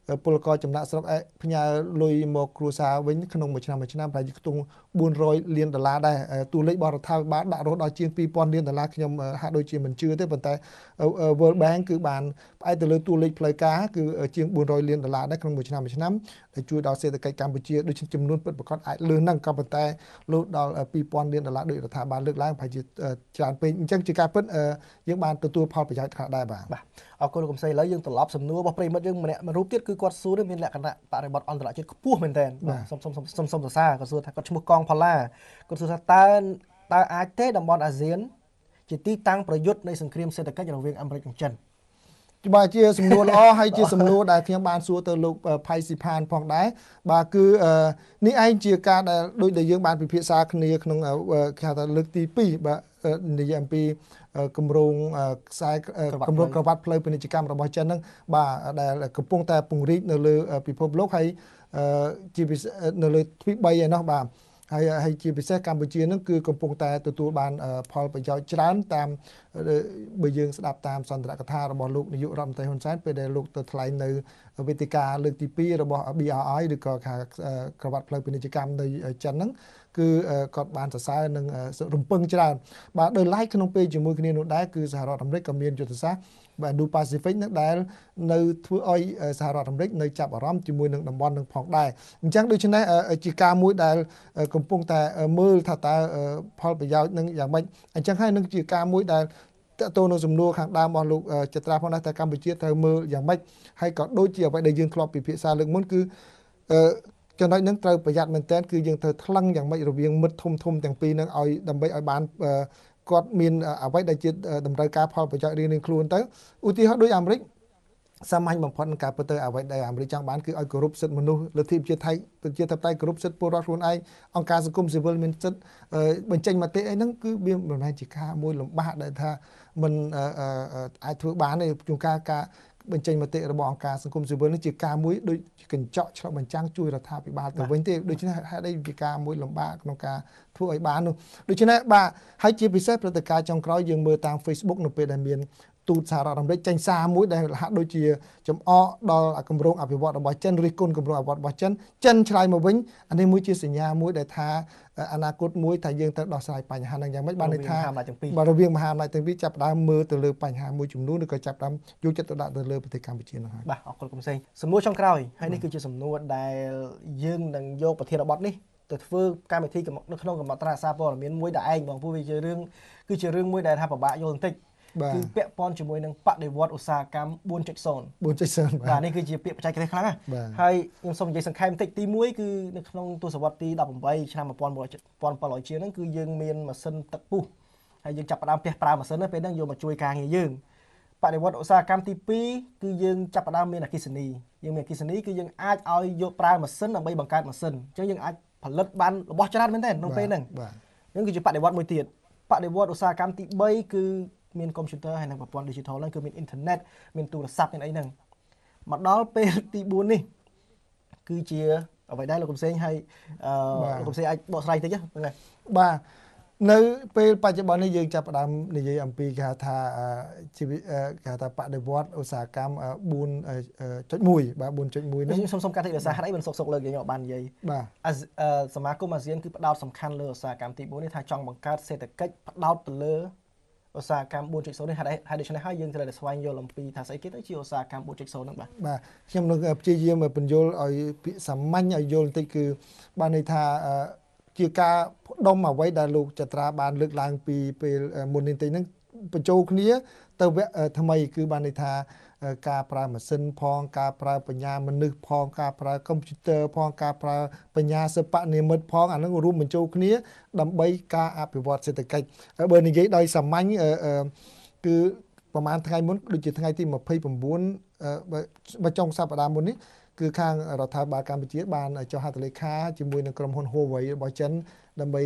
ពលករចំណាក់ស្រុកផ្ញើលុយមកគ្រួសារវិញក្នុងមួយឆ្នាំប្រហែលជាខ្ទង់$400 លានដែរតួលេខបរដ្ឋាភិបាលដាក់រហូតដល់ជាង$2000 លានខ្ញុំហាក់ដូចជាមិនជឿទេប៉ុន្តែ World Bank គឺបានផ្អែកទៅលើតួលេខផ្លូវការគឺជាង$400 លានដែរក្នុងមួយឆ្នាំដែលជួយដល់សេដ្ឋកិច្ចកម្ពុជាដូចចំនួនពិតប្រាកដអាចលឿនហ្នឹងក៏ប៉ុន្តែលោដល់$2000 លានដោយរដ្ឋាភិបាលលើកឡើងប្រហែលជាច្រើនពេកអញ្ចឹងជាការពិតយើងបានទទួលផលប្រយោជន៍ខ្លះដែរបាទអរគុណលោកកំសីឥឡូវយើងត្រឡប់សំណួររបស់ប្រិមិត្តយើងម្នាក់មួយរូបទៀតគឺគាត់សួរមានលក្ខណៈបរិបទអន្តរជាតិខ្ពស់មែនទែនបាទសូមសរសើរគាត់សួរថាគាត់ឈ្មោះកងផល្លាគាត់សួរថាតើអាចទេតំបន់អាស៊ានជាទីតាំងប្រយុទ្ធនៃសង្គ្រាមសេដ្ឋកិច្ចរវាងអាមេរិកនិងចិនបាទជាសំណួរល្អហើយជាសំណួរដែលខ្ញុំបានសួរទៅលោកផៃស៊ីផានផងដែរបាទគឺនេះឯងជាការដែលដូចដែលយើងបានពិភាក្សាគ្នាក្នុងគេហៅថាលើកទី2បាទនិយាយអំពីគម្រោងខ្សែគម្រោងក្រវ៉ាត់ផ្លូវពាណិជ្ជកម្មរបស់ចិនហ្នឹងបាទដែលកំពុងតែពង្រីកនៅលើពិភពលោកហើយជាពិសេសនៅលើទ្វីប3ឯណោះបាទហើយជាពិសេសកម្ពុជានឹងគឺកំពុងតែទទួលបានផលប្រយោជន៍ច្រើនតាមបើយើងស្ដាប់តាមសន្ទរកថារបស់លោកនាយករដ្ឋមន្ត្រីហ៊ុនសែនពេលដែលលោកទៅថ្លែងនៅវេទិកាលើកទី2របស់ BRI ឬក៏ក្រវ៉ាត់ផ្លូវពាណិជ្ជកម្មនៅចិនហ្នឹងគឺគាត់បានសរសើរនិងរំពឹងច្រើនបាទដោយឡែកក្នុងពេលជាមួយគ្នានោះដែរគឺសហរដ្ឋអាមេរិកក៏មានយុទ្ធសាស្ត្របាទ Indo-Pacific នឹងដែលនៅធ្វើឲ្យសហរដ្ឋអាមេរិកនៅចាប់អារម្មណ៍ជាមួយនឹងតំបន់នឹងផងដែរអញ្ចឹងដូច្នេះជាការមួយដែលកំពុងតែមើលថាតើផលប្រយោជន៍នឹងយ៉ាងម៉េចអញ្ចឹងហើយនឹងជាការមួយដែលតើតើនៅសំណួរខាងដើមរបស់លោកចត្រាផងដែរថាកម្ពុជាត្រូវមើលយ៉ាងម៉េចហើយក៏ដូចជាអ្វីដែលយើងធ្លាប់ពិភាក្សាលើកមុនគឺចំណុចហ្នឹងត្រូវប្រយ័ត្នមែនទែនគឺយើងត្រូវថ្លឹងយ៉ាងម៉េចរវាងមិត្តធំទាំងពីរហ្នឹងឲ្យដើម្បីឲ្យបានគាត់មានអ្វីដែលជាតម្រូវការផលប្រយោជន៍រៀងៗខ្លួនទៅឧទាហរណ៍ដូចអាមេរិកសាមញ្ញបំផុតនឹងការពិតទៅអ្វីដែលអាមេរិកចង់បានគឺឲ្យគោរពសិទ្ធិមនុស្សលទ្ធិប្រជាធិបតេយ្យគោរពសិទ្ធិពលរដ្ឋខ្លួនឯងអង្គការសង្គមស៊ីវិលមានសិទ្ធិបញ្ចេញមតិអីហ្នឹងគឺវាមិនមែនជាការមួយលំបាកដែលថាមិនអាចធ្វើបានទេជួនកាលការបញ្ចេញមតិរបស់អង្គការសង្គមស៊ីវិលនេះជាការមួយដូចកញ្ចក់ឆ្លុះបញ្ចាំងជួយរដ្ឋាភិបាលទៅវិញទេដូច្នេះហេតុអីជាការមួយលំបាកក្នុងការធ្វើឲ្យបាននោះដូច្នេះបាទហើយជាពិសេសព្រឹត្តិការណ៍ចុងក្រោយយើងមើលតាម Facebook នៅពេលដែលមានទូតសហរដ្ឋអាមេរិកចេញសារមួយដែលហាក់ដូចជាចំអកដល់គម្រោងអភិវឌ្ឍរបស់ចិនរិះគន់គម្រោងអភិវឌ្ឍរបស់ចិនឆ្លើយមកវិញអានេះមួយជាសញ្ញាមួយដែលថាអនាគតមួយថាយើងត្រូវដោះស្រាយបញ្ហាហ្នឹងយ៉ាងម៉េចបានន័យថាបាទរវាងមហាអំណាចទាំងពីរចាប់ផ្ដើមមើលទៅលើបញ្ហាមួយចំនួនឬក៏ចាប់ផ្ដើមយកចិត្តទុកដាក់ទៅលើប្រទេសកម្ពុជាហ្នឹងហើយបាទអរគុណគុំសេងសំណួរចុងក្រោយហើយនេះគឺជាសំណួរដែលយើងនឹងយកប្រធានបទនេះទៅធ្វើកម្មវិធីនៅក្នុងកម្មវិធីសារព័ត៌មានមួយដែលឯងបងព្រោះវាជារឿងគឺជារឿងមួយដែលថាពិបាកយល់បន្តិចគឺពាក់ព័ន្ធជាមួយនឹងបដិវត្តឧស្សាហកម្ម 4.0 បាទនេះគឺជាពាក្យបច្ចេកទេសខ្លាំងណាស់ហើយខ្ញុំសូមនិយាយសង្ខេបបន្តិចទី1គឺនៅក្នុងទសវត្សរ៍ទី18ឆ្នាំ1700ជាងហ្នឹងគឺយើងមានម៉ាស៊ីនទឹកពុះហើយយើងចាប់ផ្ដើមប្រើម៉ាស៊ីនហ្នឹងពេលហ្នឹងយកមកជួយការងារយើងបដិវត្តឧស្សាហកម្មទី2គឺយើងចាប់ផ្ដើមមានអគ្គិសនីយើងមានអគ្គិសនីគឺយើងអាចឲ្យយកប្រើម៉ាស៊ីនដើម្បីបង្កើតម៉ាស៊ីនអញ្ចឹងយើងអាចផលិតបានរបស់ច្រើនមែនទែនក្នុងពេលហ្នឹងហ្នឹងគឺជាបដិវត្តមួយទៀតបដិវត្តឧស្សាហកម្មទី3គឺមានកុំព្យូទ័រហើយនិងប្រព័ន្ធ digital ហ្នឹងគឺមានអ៊ីនធឺណិតមានទូរស័ព្ទមានអីហ្នឹងមកដល់ពេលទី4នេះគឺជាអ្វីដែរលោកកំសែងហើយលោកកំសែងអាចបកស្រាយតិចហ្នឹងបាទនៅពេលបច្ចុប្បន្ននេះយើងចាប់ផ្ដើមនិយាយអំពីគេថាជីវិតគេថាបដិវត្តឧស្សាហកម្ម 4.1 បាទ 4.1 នេះខ្ញុំសូមកាត់តិចដោយសារហេតុអីមិនសុកលើកយើងបាននិយាយបាទសមាគមអាស៊ានគឺផ្ដោតសំខាន់លើឧស្សាហកម្មទី4នេះថាចង់បង្កើតសេដ្ឋកិច្ចផ្ដោតទៅលើឧស្សាហកម្ម 4.0 នេះហើយដូច្នេះហើយយើងត្រូវតែស្វែងយល់អំពីថាស្អីគេទៅជាឧស្សាហកម្ម 4.0 ហ្នឹងបាទខ្ញុំនឹងព្យាយាមបញ្យល់ឲ្យពាក្យសាមញ្ញឲ្យយល់បន្តិចគឺបានន័យថាជាការផ្ដុំអ្វីដែលលោកចត្រាបានលើកឡើងពីពេលមុននេះតិចហ្នឹងបញ្ចូលគ្នាទៅវគ្គថ្មីគឺបានន័យថាការប្រើម៉ាស៊ីនផងការប្រើបញ្ញាមនុស្សផងការប្រើកុំព្យូទ័រផងការប្រើបញ្ញាសិប្បនិម្មិតផងអាហ្នឹងរួមបញ្ចូលគ្នាដើម្បីការអភិវឌ្ឍសេដ្ឋកិច្ចបើនិយាយដោយសាមញ្ញគឺប្រហែលថ្ងៃមុនដូចជាថ្ងៃទី29បើចុងសប្តាហ៍មុននេះគឺខាងរដ្ឋាភិបាលកម្ពុជាបានចុះហត្ថលេខាជាមួយនឹងក្រុមហ៊ុន Huawei របស់ចិនដើម្បី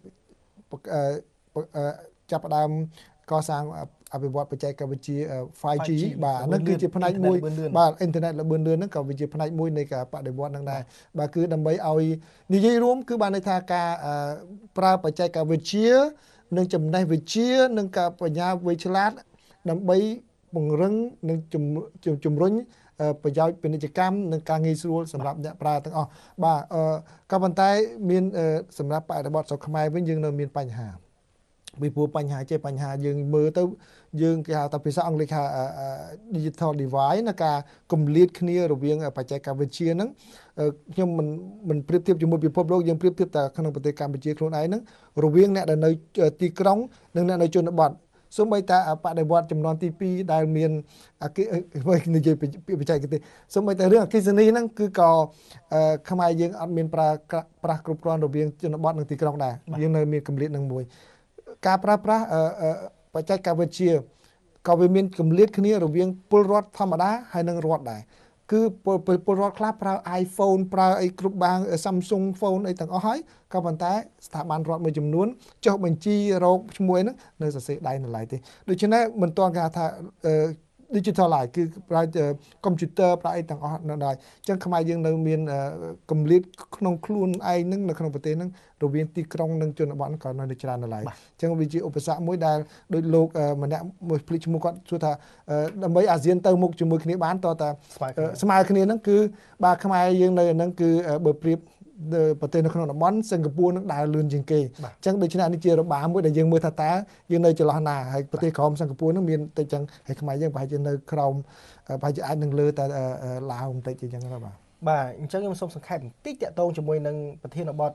ចាប់ផ្ដើមកសាងអភិវឌ្ឍបច្ចេកវិទ្យា 5G បាទហ្នឹងគឺជាផ្នែកមួយបាទអ៊ីនធឺណិតលឿនហ្នឹងក៏វាជាផ្នែកមួយនៃការបដិវត្តហ្នឹងដែរបាទគឺដើម្បីឲ្យនិយាយរួមគឺបានន័យថាការប្រើបច្ចេកវិទ្យានិងចំណេះវិទ្យានិងការបញ្ញាវៃឆ្លាតដើម្បីពង្រឹងនិងជំរុញប្រយោជន៍ពាណិជ្ជកម្មនិងការងាយស្រួលសម្រាប់អ្នកប្រើទាំងអស់បាទក៏ប៉ុន្តែមានសម្រាប់បរិបទស្រុកខ្មែរវិញយើងនៅមានបញ្ហាពីព្រោះបញ្ហាយើងមើលទៅយើងគេហៅថាភាសាអង់គ្លេសថា digital divide ណាការគម្លាតគ្នារវាងបច្ចេកវិទ្យាហ្នឹងខ្ញុំមិនប្រៀបធៀបជាមួយពិភពលោកយើងប្រៀបធៀបតែក្នុងប្រទេសកម្ពុជាខ្លួនឯងហ្នឹងរវាងអ្នកដែលនៅទីក្រុងនិងអ្នកនៅជនបទសូម្បីតែបដិវត្តចំនួនទី2ដែលមាននិយាយពីបច្ចេកទេសសូម្បីតែរឿងអគ្គិសនីហ្នឹងគឺក៏ខ្មែរយើងអត់មានប្រាស់គ្រប់គ្រាន់រវាងជនបទនិងទីក្រុងដែរយើងនៅមានគម្លាតនឹងមួយការប្រើប្រាស់បច្ចេកវិទ្យាក៏វាមានគម្លាតគ្នារវាងពលរដ្ឋធម្មតាហើយនិងរដ្ឋដែរគឺពលរដ្ឋខ្លះប្រើ iPhone ប្រើអីគ្រប់បាង Samsung phone អីទាំងអស់ហើយក៏ប៉ុន្តែស្ថាប័នរដ្ឋមួយចំនួនចុះបញ្ជីរោគឈ្មោះហ្នឹងនៅសរសេរដៃនៅឡើយទេដូច្នេះមិនទាន់គេថាdigital ហើយគឺប្រើកុំព្យូទ័រប្រើអីទាំងអស់នៅដែរអញ្ចឹងខ្មែរយើងនៅមានគម្លាតក្នុងខ្លួនឯងហ្នឹងនៅក្នុងប្រទេសហ្នឹងរវាងទីក្រុងនិងជនបទក៏នៅច្រើននៅឡើយអញ្ចឹងវាជាឧបសគ្គមួយដែលដោយលោកម្នាក់មួយភ្លេចឈ្មោះគាត់សួរថាដើម្បីអាស៊ានទៅមុខជាមួយគ្នាបានតើស្មើគ្នាហ្នឹងគឺបាទខ្មែរយើងនៅហ្នឹងគឺបើប្រៀបប្រទេសនៅក្នុងតំបន់សិង្ហបុរីនឹងដើរលឿនជាងគេអញ្ចឹងដូច្នេះនេះជារបាំមួយដែលយើងមើលថាតើយើងនៅចន្លោះណាហើយប្រទេសក្រោមសិង្ហបុរីនឹងមានតែអញ្ចឹងហើយខ្មែរយើងប្រហែលជានៅក្រោមប្រហែលជាអាចនឹងលើតែឡាវបន្តិចអញ្ចឹងបាទអញ្ចឹងខ្ញុំសូមសង្ខេបបន្តិចតាក់ទងជាមួយនឹងប្រធានបទ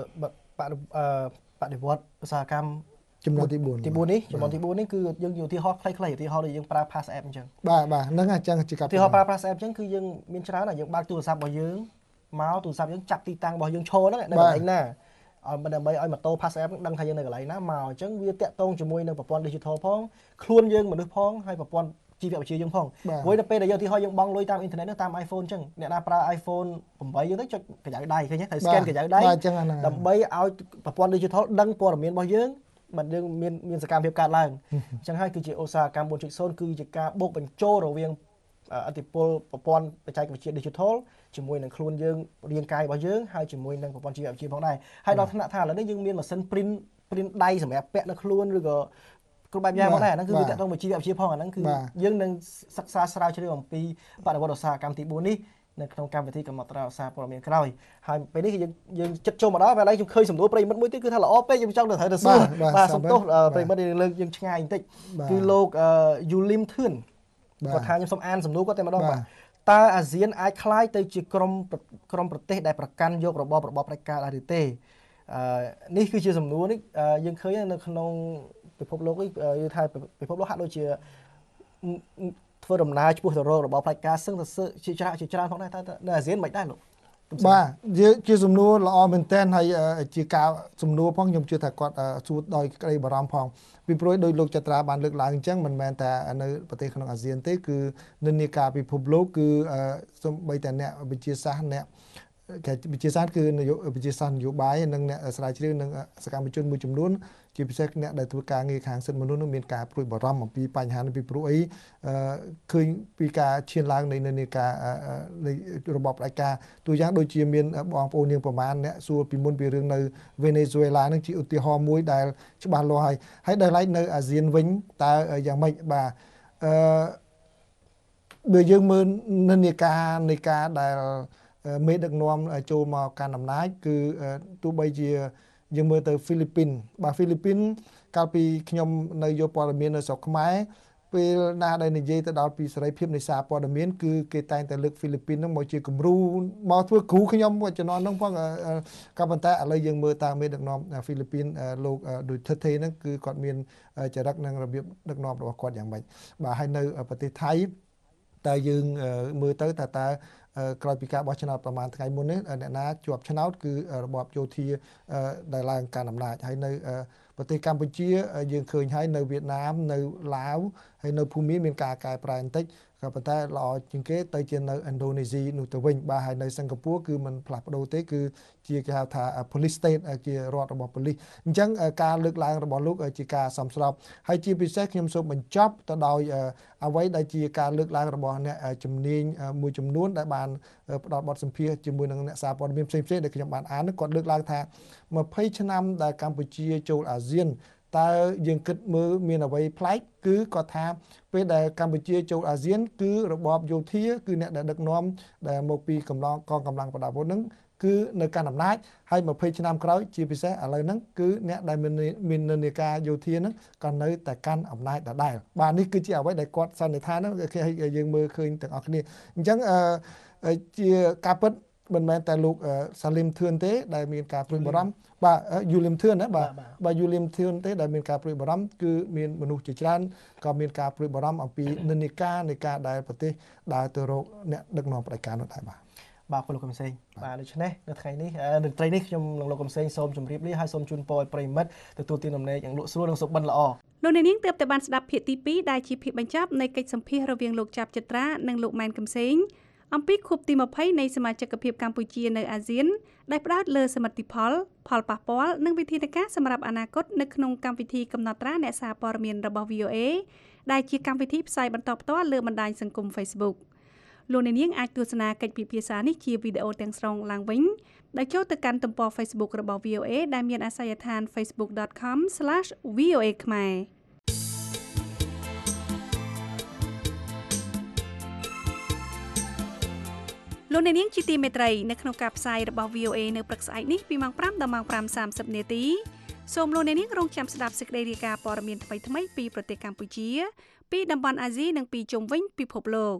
បដិវត្តឧស្សាហកម្មចំនួនទី4នេះចំនួនទី4នេះគឺយើងឧទាហរណ៍ខ្លីៗឧទាហរណ៍ដូចយើងប្រើ Pass App អញ្ចឹងបាទហ្នឹងអញ្ចឹងជាការឧទាហរណ៍ប្រើ Pass App អញ្ចឹងគឺយើងមានច្រើនហើយយើងបើកទូរស័ព្ទរបស់យើងមកទូរស័ព្ទយើងចាប់ទីតាំងរបស់យើងឈរហ្នឹងនៅកន្លែងណាដើម្បីឲ្យម៉ូតូ Pass App ដឹងថាយើងនៅកន្លែងណាមកអញ្ចឹងវាតាក់ទងជាមួយនឹងប្រព័ន្ធ digital ផងខ្លួនយើងមនុស្សផងហើយប្រព័ន្ធជីវវិទ្យាយើងផងព្រោះទៅពេលដែលយើងឧទាហរណ៍យើងបង់លុយតាមអ៊ីនធឺណិតតាម iPhone អញ្ចឹងអ្នកណាប្រើ iPhone 8យើងទៅចុចកញ្ចៅដៃឃើញទេត្រូវ scan កញ្ចៅដៃដើម្បីឲ្យប្រព័ន្ធ digital ដឹងព័ត៌មានរបស់យើងមិនយើងមានសកម្មភាពកើតឡើងអញ្ចឹងហើយគឺជាឧស្សាហកម្ម 4.0 គឺជាការបូកបញ្ចូលរវាងអតិពលប្រព័ន្ធបច្ចេកវិទ្យា digital ជាមួយនឹងខ្លួនយើងរាងកាយរបស់យើងហើយជាមួយនឹងប្រព័ន្ធជីវវិទ្យាផងដែរហើយដល់ថ្នាក់ថាឥឡូវនេះយើងមានម៉ាស៊ីន print ដៃសម្រាប់ពាក់នៅខ្លួនឬក៏គ្រប់បែបយ៉ាងផងដែរហ្នឹងគឺវាតកតងមួយជីវវិទ្យាផងអាហ្នឹងគឺយើងនឹងសិក្សាស្រាវជ្រាវអំពីបដិវត្តឧស្សាហកម្មទី4នេះនៅក្នុងកម្មវិធីកំណត់ត្រាឧស្សាហព័ត៌មានក្រោយហើយពេលនេះយើងចិត្តចូលមកដល់ពេលឥឡូវខ្ញុំឃើញសំណួរប្រិមិត្តមួយទៀតគឺថាល្អពេកខ្ញុំចង់ទៅសួរបាទសំទោសប្រិមិត្តលើកយើងឆ្ងាយបន្តិចគឺលោកយូលីមធឿនគាត់ថាខ្ញុំសូមអានសំណួរគាត់តែម្ដងបាទតើអាស៊ានអាចคล้ายទៅជាក្រុមប្រទេសដែលប្រកាន់យករបបផ្ដាច់ការដែរឬទេនេះគឺជាសំណួរនេះយើងឃើញនៅក្នុងពិភពលោកនេះយល់ថាពិភពលោកហាក់ដូចជាធ្វើដំណើរឆ្ពោះទៅរករបបផ្ដាច់ការសឹងទៅជាច្រើនផងដែរតើនៅអាស៊ានមិនដែរលោកបាទជាសំណួរល្អមែនទែនហើយជាការសំណួរផងខ្ញុំជឿថាគាត់សួរដោយក្តីបារម្ភផងពីព្រោះដោយលោកចត្រាបានលើកឡើងអញ្ចឹងមិនមែនតែនៅប្រទេសក្នុងអាស៊ានទេគឺនិន្នាការពិភពលោកគឺសូម្បីតែអ្នកវិទ្យាសាស្ត្រអ្នកវិទ្យាសាស្ត្រគឺវិទ្យាសាស្ត្រនយោបាយនិងអ្នកស្រាវជ្រាវនិងសកម្មជនមួយចំនួនជាពិសេសអ្នកដែលធ្វើការងារខាងសិទ្ធិមនុស្សនឹងមានការព្រួយបារម្ភអំពីបញ្ហានេះពីព្រោះអីឃើញពីការឈានឡើងនៃនិន្នាការនៃរបបផ្ដាច់ការទូយ៉ាងដូចជាមានបងប្អូនយើងប្រមាណអ្នកសួរពីមុនពីរឿងនៅវេណេស៊ុយអេឡានឹងជាឧទាហរណ៍មួយដែលច្បាស់លាស់ហើយដល់ឡែកនៅអាស៊ានវិញតើយ៉ាងម៉េចបាទបើយើងមើលនិន្នាការនៃការដែលមេដឹកនាំចូលមកកាន់អំណាចគឺទោះបីជាយើងមើលទៅហ្វីលីពីនបាទហ្វីលីពីនកាលពីខ្ញុំនៅយកព័ត៌មាននៅស្រុកខ្មែរពេលណាដែលនិយាយទៅដល់ពីសេរីភាពនៃសារព័ត៌មានគឺគេតែងតែលើកហ្វីលីពីនហ្នឹងមកជាគំរូមកធ្វើគ្រូខ្ញុំជំនាន់ហ្នឹងផងក៏ប៉ុន្តែឥឡូវយើងមើលតាមមេដឹកនាំហ្វីលីពីនលោកដូចថេហ្នឹងគឺគាត់មានចរិតនិងរបៀបដឹកនាំរបស់គាត់យ៉ាងម៉េចបាទហើយនៅប្រទេសថៃតើយើងមើលទៅតើក្រោយពីការបោះឆ្នោតប្រហែលថ្ងៃមុននេះអ្នកណាជាប់ឆ្នោតគឺរបបយោធាដែលឡើងកាន់អំណាចហើយនៅប្រទេសកម្ពុជាយើងឃើញហើយនៅវៀតណាមនៅឡាវហើយនៅភូមាមានការកែប្រែបន្តិចក៏ប៉ុន្តែល្អជាងគេទៅជានៅឥណ្ឌូនេស៊ីនោះទៅវិញបាទហើយនៅសិង្ហបុរីគឺมันផ្លាស់ប្ដូរទេគឺជាគេហៅថា police state ជារដ្ឋរបស់ប៉ូលីសអញ្ចឹងការលើកឡើងរបស់លោកជាការសមស្របហើយជាពិសេសខ្ញុំសូមបញ្ចប់ទៅដោយអ្វីដែលជាការលើកឡើងរបស់អ្នកជំនាញមួយចំនួនដែលបានផ្ដល់បទសម្ភាសន៍ជាមួយនឹងអ្នកសារព័ត៌មានផ្សេងៗដែលខ្ញុំបានអានគាត់លើកឡើងថា20ឆ្នាំដែលកម្ពុជាចូលអាស៊ានតើយើងគិតមើលមានអ្វីប្លែកគឺគាត់ថាពេលដែលកម្ពុជាចូលអាស៊ានគឺរបបយោធាគឺអ្នកដែលដឹកនាំដែលមកពីកងកម្លាំងប្រដាប់អាវុធហ្នឹងគឺនៅកាន់អំណាចហើយ20ឆ្នាំក្រោយជាពិសេសឥឡូវហ្នឹងគឺអ្នកដែលមាននិន្នាការយោធាហ្នឹងក៏នៅតែកាន់អំណាចដដែលបាទនេះគឺជាអ្វីដែលគាត់សន្និដ្ឋានហ្នឹងយើងមើលឃើញទាំងអស់គ្នាអញ្ចឹងជាការពិតមិនមែនតែលោកសាលីមធឿនទេដែលមានការព្រួយបារម្ភបាទយូលីមធឿនណាបាទយូលីមធឿនទេដែលមានការព្រួយបារម្ភគឺមានមនុស្សជាច្រើនក៏មានការព្រួយបារម្ភអំពីនិន្នាការនៃការដែលប្រទេសដើរទៅរកអ្នកដឹកនាំផ្ដាច់ការនោះដែរបាទលោកកំសែងបាទដូច្នេះនៅថ្ងៃនេះនៅត្រីនេះខ្ញុំនិងលោកកំសែងសូមជម្រាបលាហើយសូមជូនពរឲ្យប្រិមិត្តទទួលទានដំណេកយ៉ាងលក់ស្រួលនិងសុបិនល្អលោកអ្នកនាងទើបតែបានស្ដាប់ភាគទី2ដែលជាភាគបញ្ចប់នៃកិច្ចសម្ភាសន៍រវាងលោកចាប់ចិត្រានិងលោកម៉ែនកំសែងអំពីខួបទី20នៃសមាជិកភាពកម្ពុជានៅអាស៊ានដែលផ្ដោតលើសមិទ្ធផលប៉ះពាល់និងវិធានការសម្រាប់អនាគតនៅក្នុងកម្មវិធីកំណត់ត្រាអ្នកសារព័ត៌មានរបស់ VOA ដែលជាកម្មវិធីផ្សាយបន្តផ្ទាល់លើបណ្ដាញសង្គម Facebook លោកអ្នកនាងអាចទស្សនាកិច្ចពិភាក្សានេះជាវីដេអូទាំងស្រុងឡើងវិញដោយចូលទៅកាន់ទំព័រ Facebook របស់ VOA ដែលមានអាសយដ្ឋាន facebook.com/VOA ខ្មែរលោកអ្នកនាងជាទីមេត្រីនៅក្នុងការផ្សាយរបស់ VOA នៅព្រឹកស្អែកនេះពីម៉ោង5ដល់ម៉ោង5:30នាទីសូមលោកអ្នកនាងរងចាំស្ដាប់សេចក្តីរាយការណ៍ព័ត៌មានថ្មីៗពីប្រទេសកម្ពុជាពីតំបន់អាស៊ីនិងពីជុំវិញពិភពលោក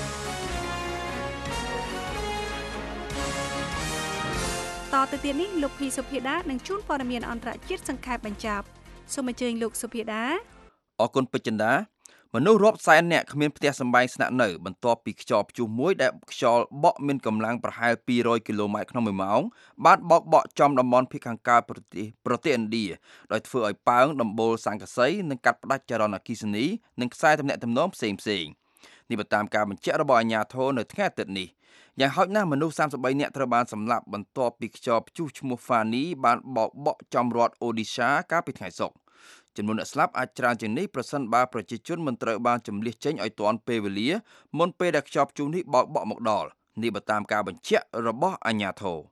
តទៅទៀតនេះលោកភីសុភាដានឹងជួនព័ត៌មានអន្តរជាតិសង្ខេបបញ្ចប់សូមអញ្ជើញលោកសុភាដាអរគុណពេជ្រចិន្តាមនុស្សរាប់សែននាក់គ្មានផ្ទះសម្បែងស្នាក់នៅបន្ទាប់ពីខ្យល់ព្យុះមួយដែលខ្យល់បក់មានកម្លាំងប្រហែល200គីឡូម៉ែត្រក្នុង1ម៉ោងបានបោកបក់ចំតំបន់ភាគខាងកើតប្រទេសឥណ្ឌាដោយធ្វើឲ្យប៉ើងដំបូលសង្កសីនិងកាត់ផ្តាច់ចរន្តអគ្គិសនីនិងខ្សែទំនាក់ទំនងផ្សេងនេះបើតាមការបញ្ជាក់របស់អាជ្ញាធរនៅថ្ងៃអាទិត្យនេះយ៉ាងហោចណាស់មនុស្ស33នាក់ត្រូវបានសម្លាប់បន្ទាប់ពីខ្យល់ព្យុះឈ្មោះ Fani បានបោកបក់ចំរដ្ឋ Odisha កាលពីថ្ងៃសុក្រចំនួនអ្នកស្លាប់អាចច្រើនជាងនេះប្រសិនបើប្រជាជនមិនត្រូវបានជម្លៀសចេញឲ្យទាន់ពេលវេលាមុនពេលដែលខ្យល់ព្យុះនេះបោកបក់មកដល់នេះបើតាមការបញ្ជាក់របស់អាជ្ញាធរ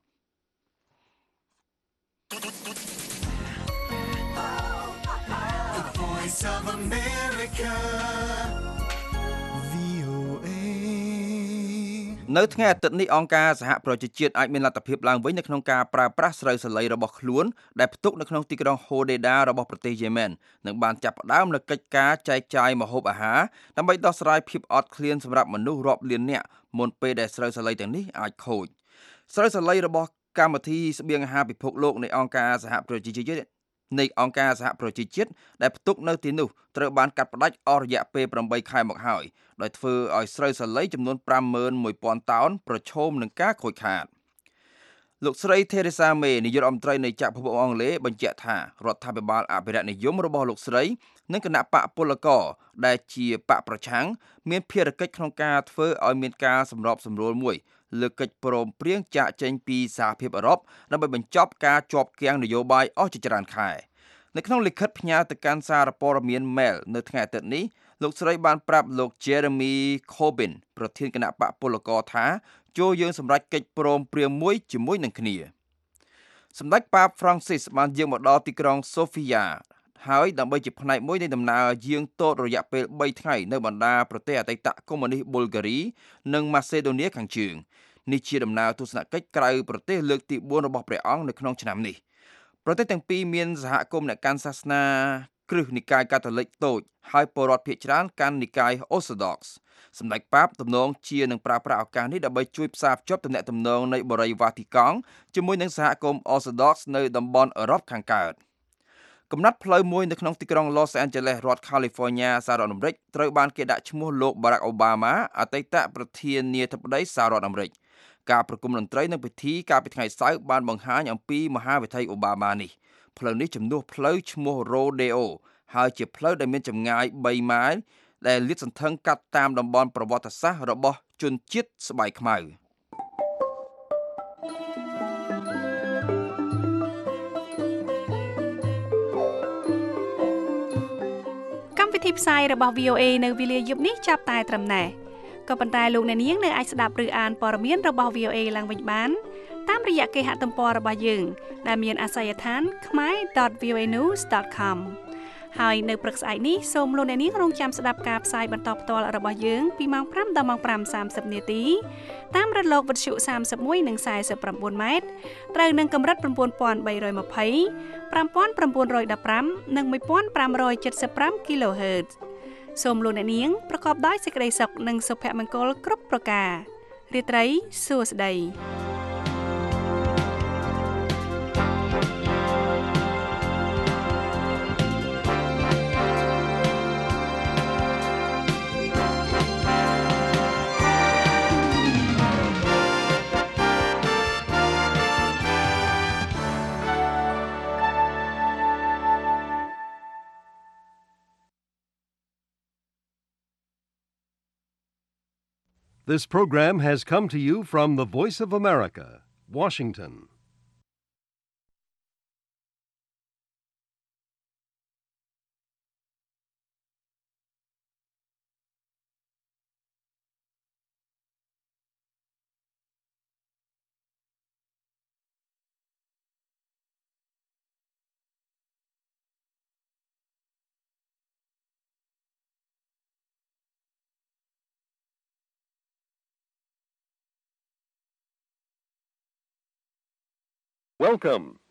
នៅថ្ងៃអាទិត្យនេះអង្គការសហប្រជាជាតិអាចមានលទ្ធភាពឡើងវិញនៅក្នុងការប្រើប្រាស់ស្រូវសាលីរបស់ខ្លួនដែលផ្ទុកនៅក្នុងទីក្រុង Hodeidah របស់ប្រទេសយេម៉ែននិងបានចាប់ផ្ដើមនូវកិច្ចការចែកចាយម្ហូបអាហារដើម្បីដោះស្រាយភាពអត់ឃ្លានសម្រាប់មនុស្សរាប់លាននាក់មុនពេលដែលស្រូវសាលីទាំងនេះអាចខូចស្រូវសាលីរបស់កម្មវិធីស្បៀងអាហារពិភពលោកនៃអង្គការសហប្រជាជាតិដែលផ្ទុកនៅទីនោះត្រូវបានកាត់ផ្តាច់អស់រយៈពេល8ខែមកហើយដោយធ្វើឲ្យស្រូវសាលីចំនួន 51,000 តោនប្រឈមនឹងការខូចខាតលោកស្រី Theresa May នាយករដ្ឋមន្ត្រីនៃចក្រភពអង់គ្លេសបញ្ជាក់ថារដ្ឋាភិបាលអភិរក្សនិយមរបស់លោកស្រីនិងគណៈបកពលករដែលជាបកប្រឆាំងមានភារកិច្ចក្នុងការធ្វើឲ្យមានការសម្របសម្រួលមួយលើកិច្ចព្រមព្រៀងចាកចេញពីសហភាពអឺរ៉ុបដើម្បីបញ្ចប់ការជាប់គាំងនយោបាយអស់ជាច្រើនខែនៅក្នុងលិខិតផ្ញើទៅកាន់សារព័ត៌មាន Mail នៅថ្ងៃអាទិត្យនេះលោកស្រីបានប្រាប់លោក Jeremy Corbyn ប្រធានគណៈបកពលករថាចូលយើងសម្រេចកិច្ចព្រមព្រៀងមួយជាមួយនឹងគ្នាសម្ដេចប៉ាប Francis បានយាងមកដល់ទីក្រុង Sofia ហើយដើម្បីជាផ្នែកមួយនៃដំណើរយាងតូចរយៈពេល3ថ្ងៃនៅបណ្ដាប្រទេសអតីតកុម្មុយនីសប៊ុលហ្គារីនិងម៉ាសេដូនីខាងជើងនេះជាដំណើរទស្សនកិច្ចក្រៅប្រទេសលើកទី4របស់ព្រះអង្គនៅក្នុងឆ្នាំនេះប្រទេសទាំងពីរមានសហគមន៍អ្នកកាន់សាសនាគ្រឹះនិកាយកាតូលិកតូចហើយពលរដ្ឋភាគច្រើនកាន់និកាយ Orthodox សម្ដេចប៉ាបទំនងជានឹងប្រើប្រាស់ឱកាសនេះដើម្បីជួយផ្សារភ្ជាប់ទំនាក់ទំនងនៃបូរីវ៉ាទីកង់ជាមួយនឹងសហគមន៍ Orthodox នៅតំបន់អឺរ៉ុបខាងកើតកំណត់ផ្លូវមួយនៅក្នុងទីក្រុង Los Angeles រដ្ឋ California សហរដ្ឋអាមេរិកត្រូវបានគេដាក់ឈ្មោះលោក Barack Obama អតីតប្រធានាធិបតីសហរដ្ឋអាមេរិកការប្រគំតន្ត្រីនិងពិធីកាលពីថ្ងៃសៅរ៍បានបង្ហាញអំពីមហាវិថីអូបាម៉ានេះផ្លូវនេះជំនួសផ្លូវឈ្មោះ Rodeo ហើយជាផ្លូវដែលមានចម្ងាយ3ម៉ាយដែលលាតសន្ធឹងកាត់តាមតំបន់ប្រវត្តិសាស្ត្ររបស់ជនជាតិស្បែកខ្មៅកម្មវិធីផ្សាយរបស់ VOA នៅវេលាយប់នេះចាប់តែត្រឹមណេះក៏ប៉ុន្តែលោកអ្នកនាងនៅអាចស្ដាប់ឬអានព័ត៌មានរបស់ VOA ឡើងវិញបានតាមរយៈគេហទំព័ររបស់យើងដែលមានអាសយដ្ឋាន khmer.voanews.com ហើយនៅព្រឹកស្អែកនេះសូមលោកអ្នកនាងរងចាំស្ដាប់ការផ្សាយបន្តផ្ទាល់របស់យើងពីម៉ោង5ដល់ម៉ោង 5:30 នាទីតាមរលកវិទ្យុ31និង49ម៉ែត្រត្រូវនឹងកម្រិត 9320 5915 និង 1575 kHz សូមលោកអ្នកនាងប្រកបដោយសេចក្តីសុខនិងសុភមង្គលគ្រប់ប្រការរាត្រីសួស្តី This program has come to you from the Voice of America, Washington. Welcome.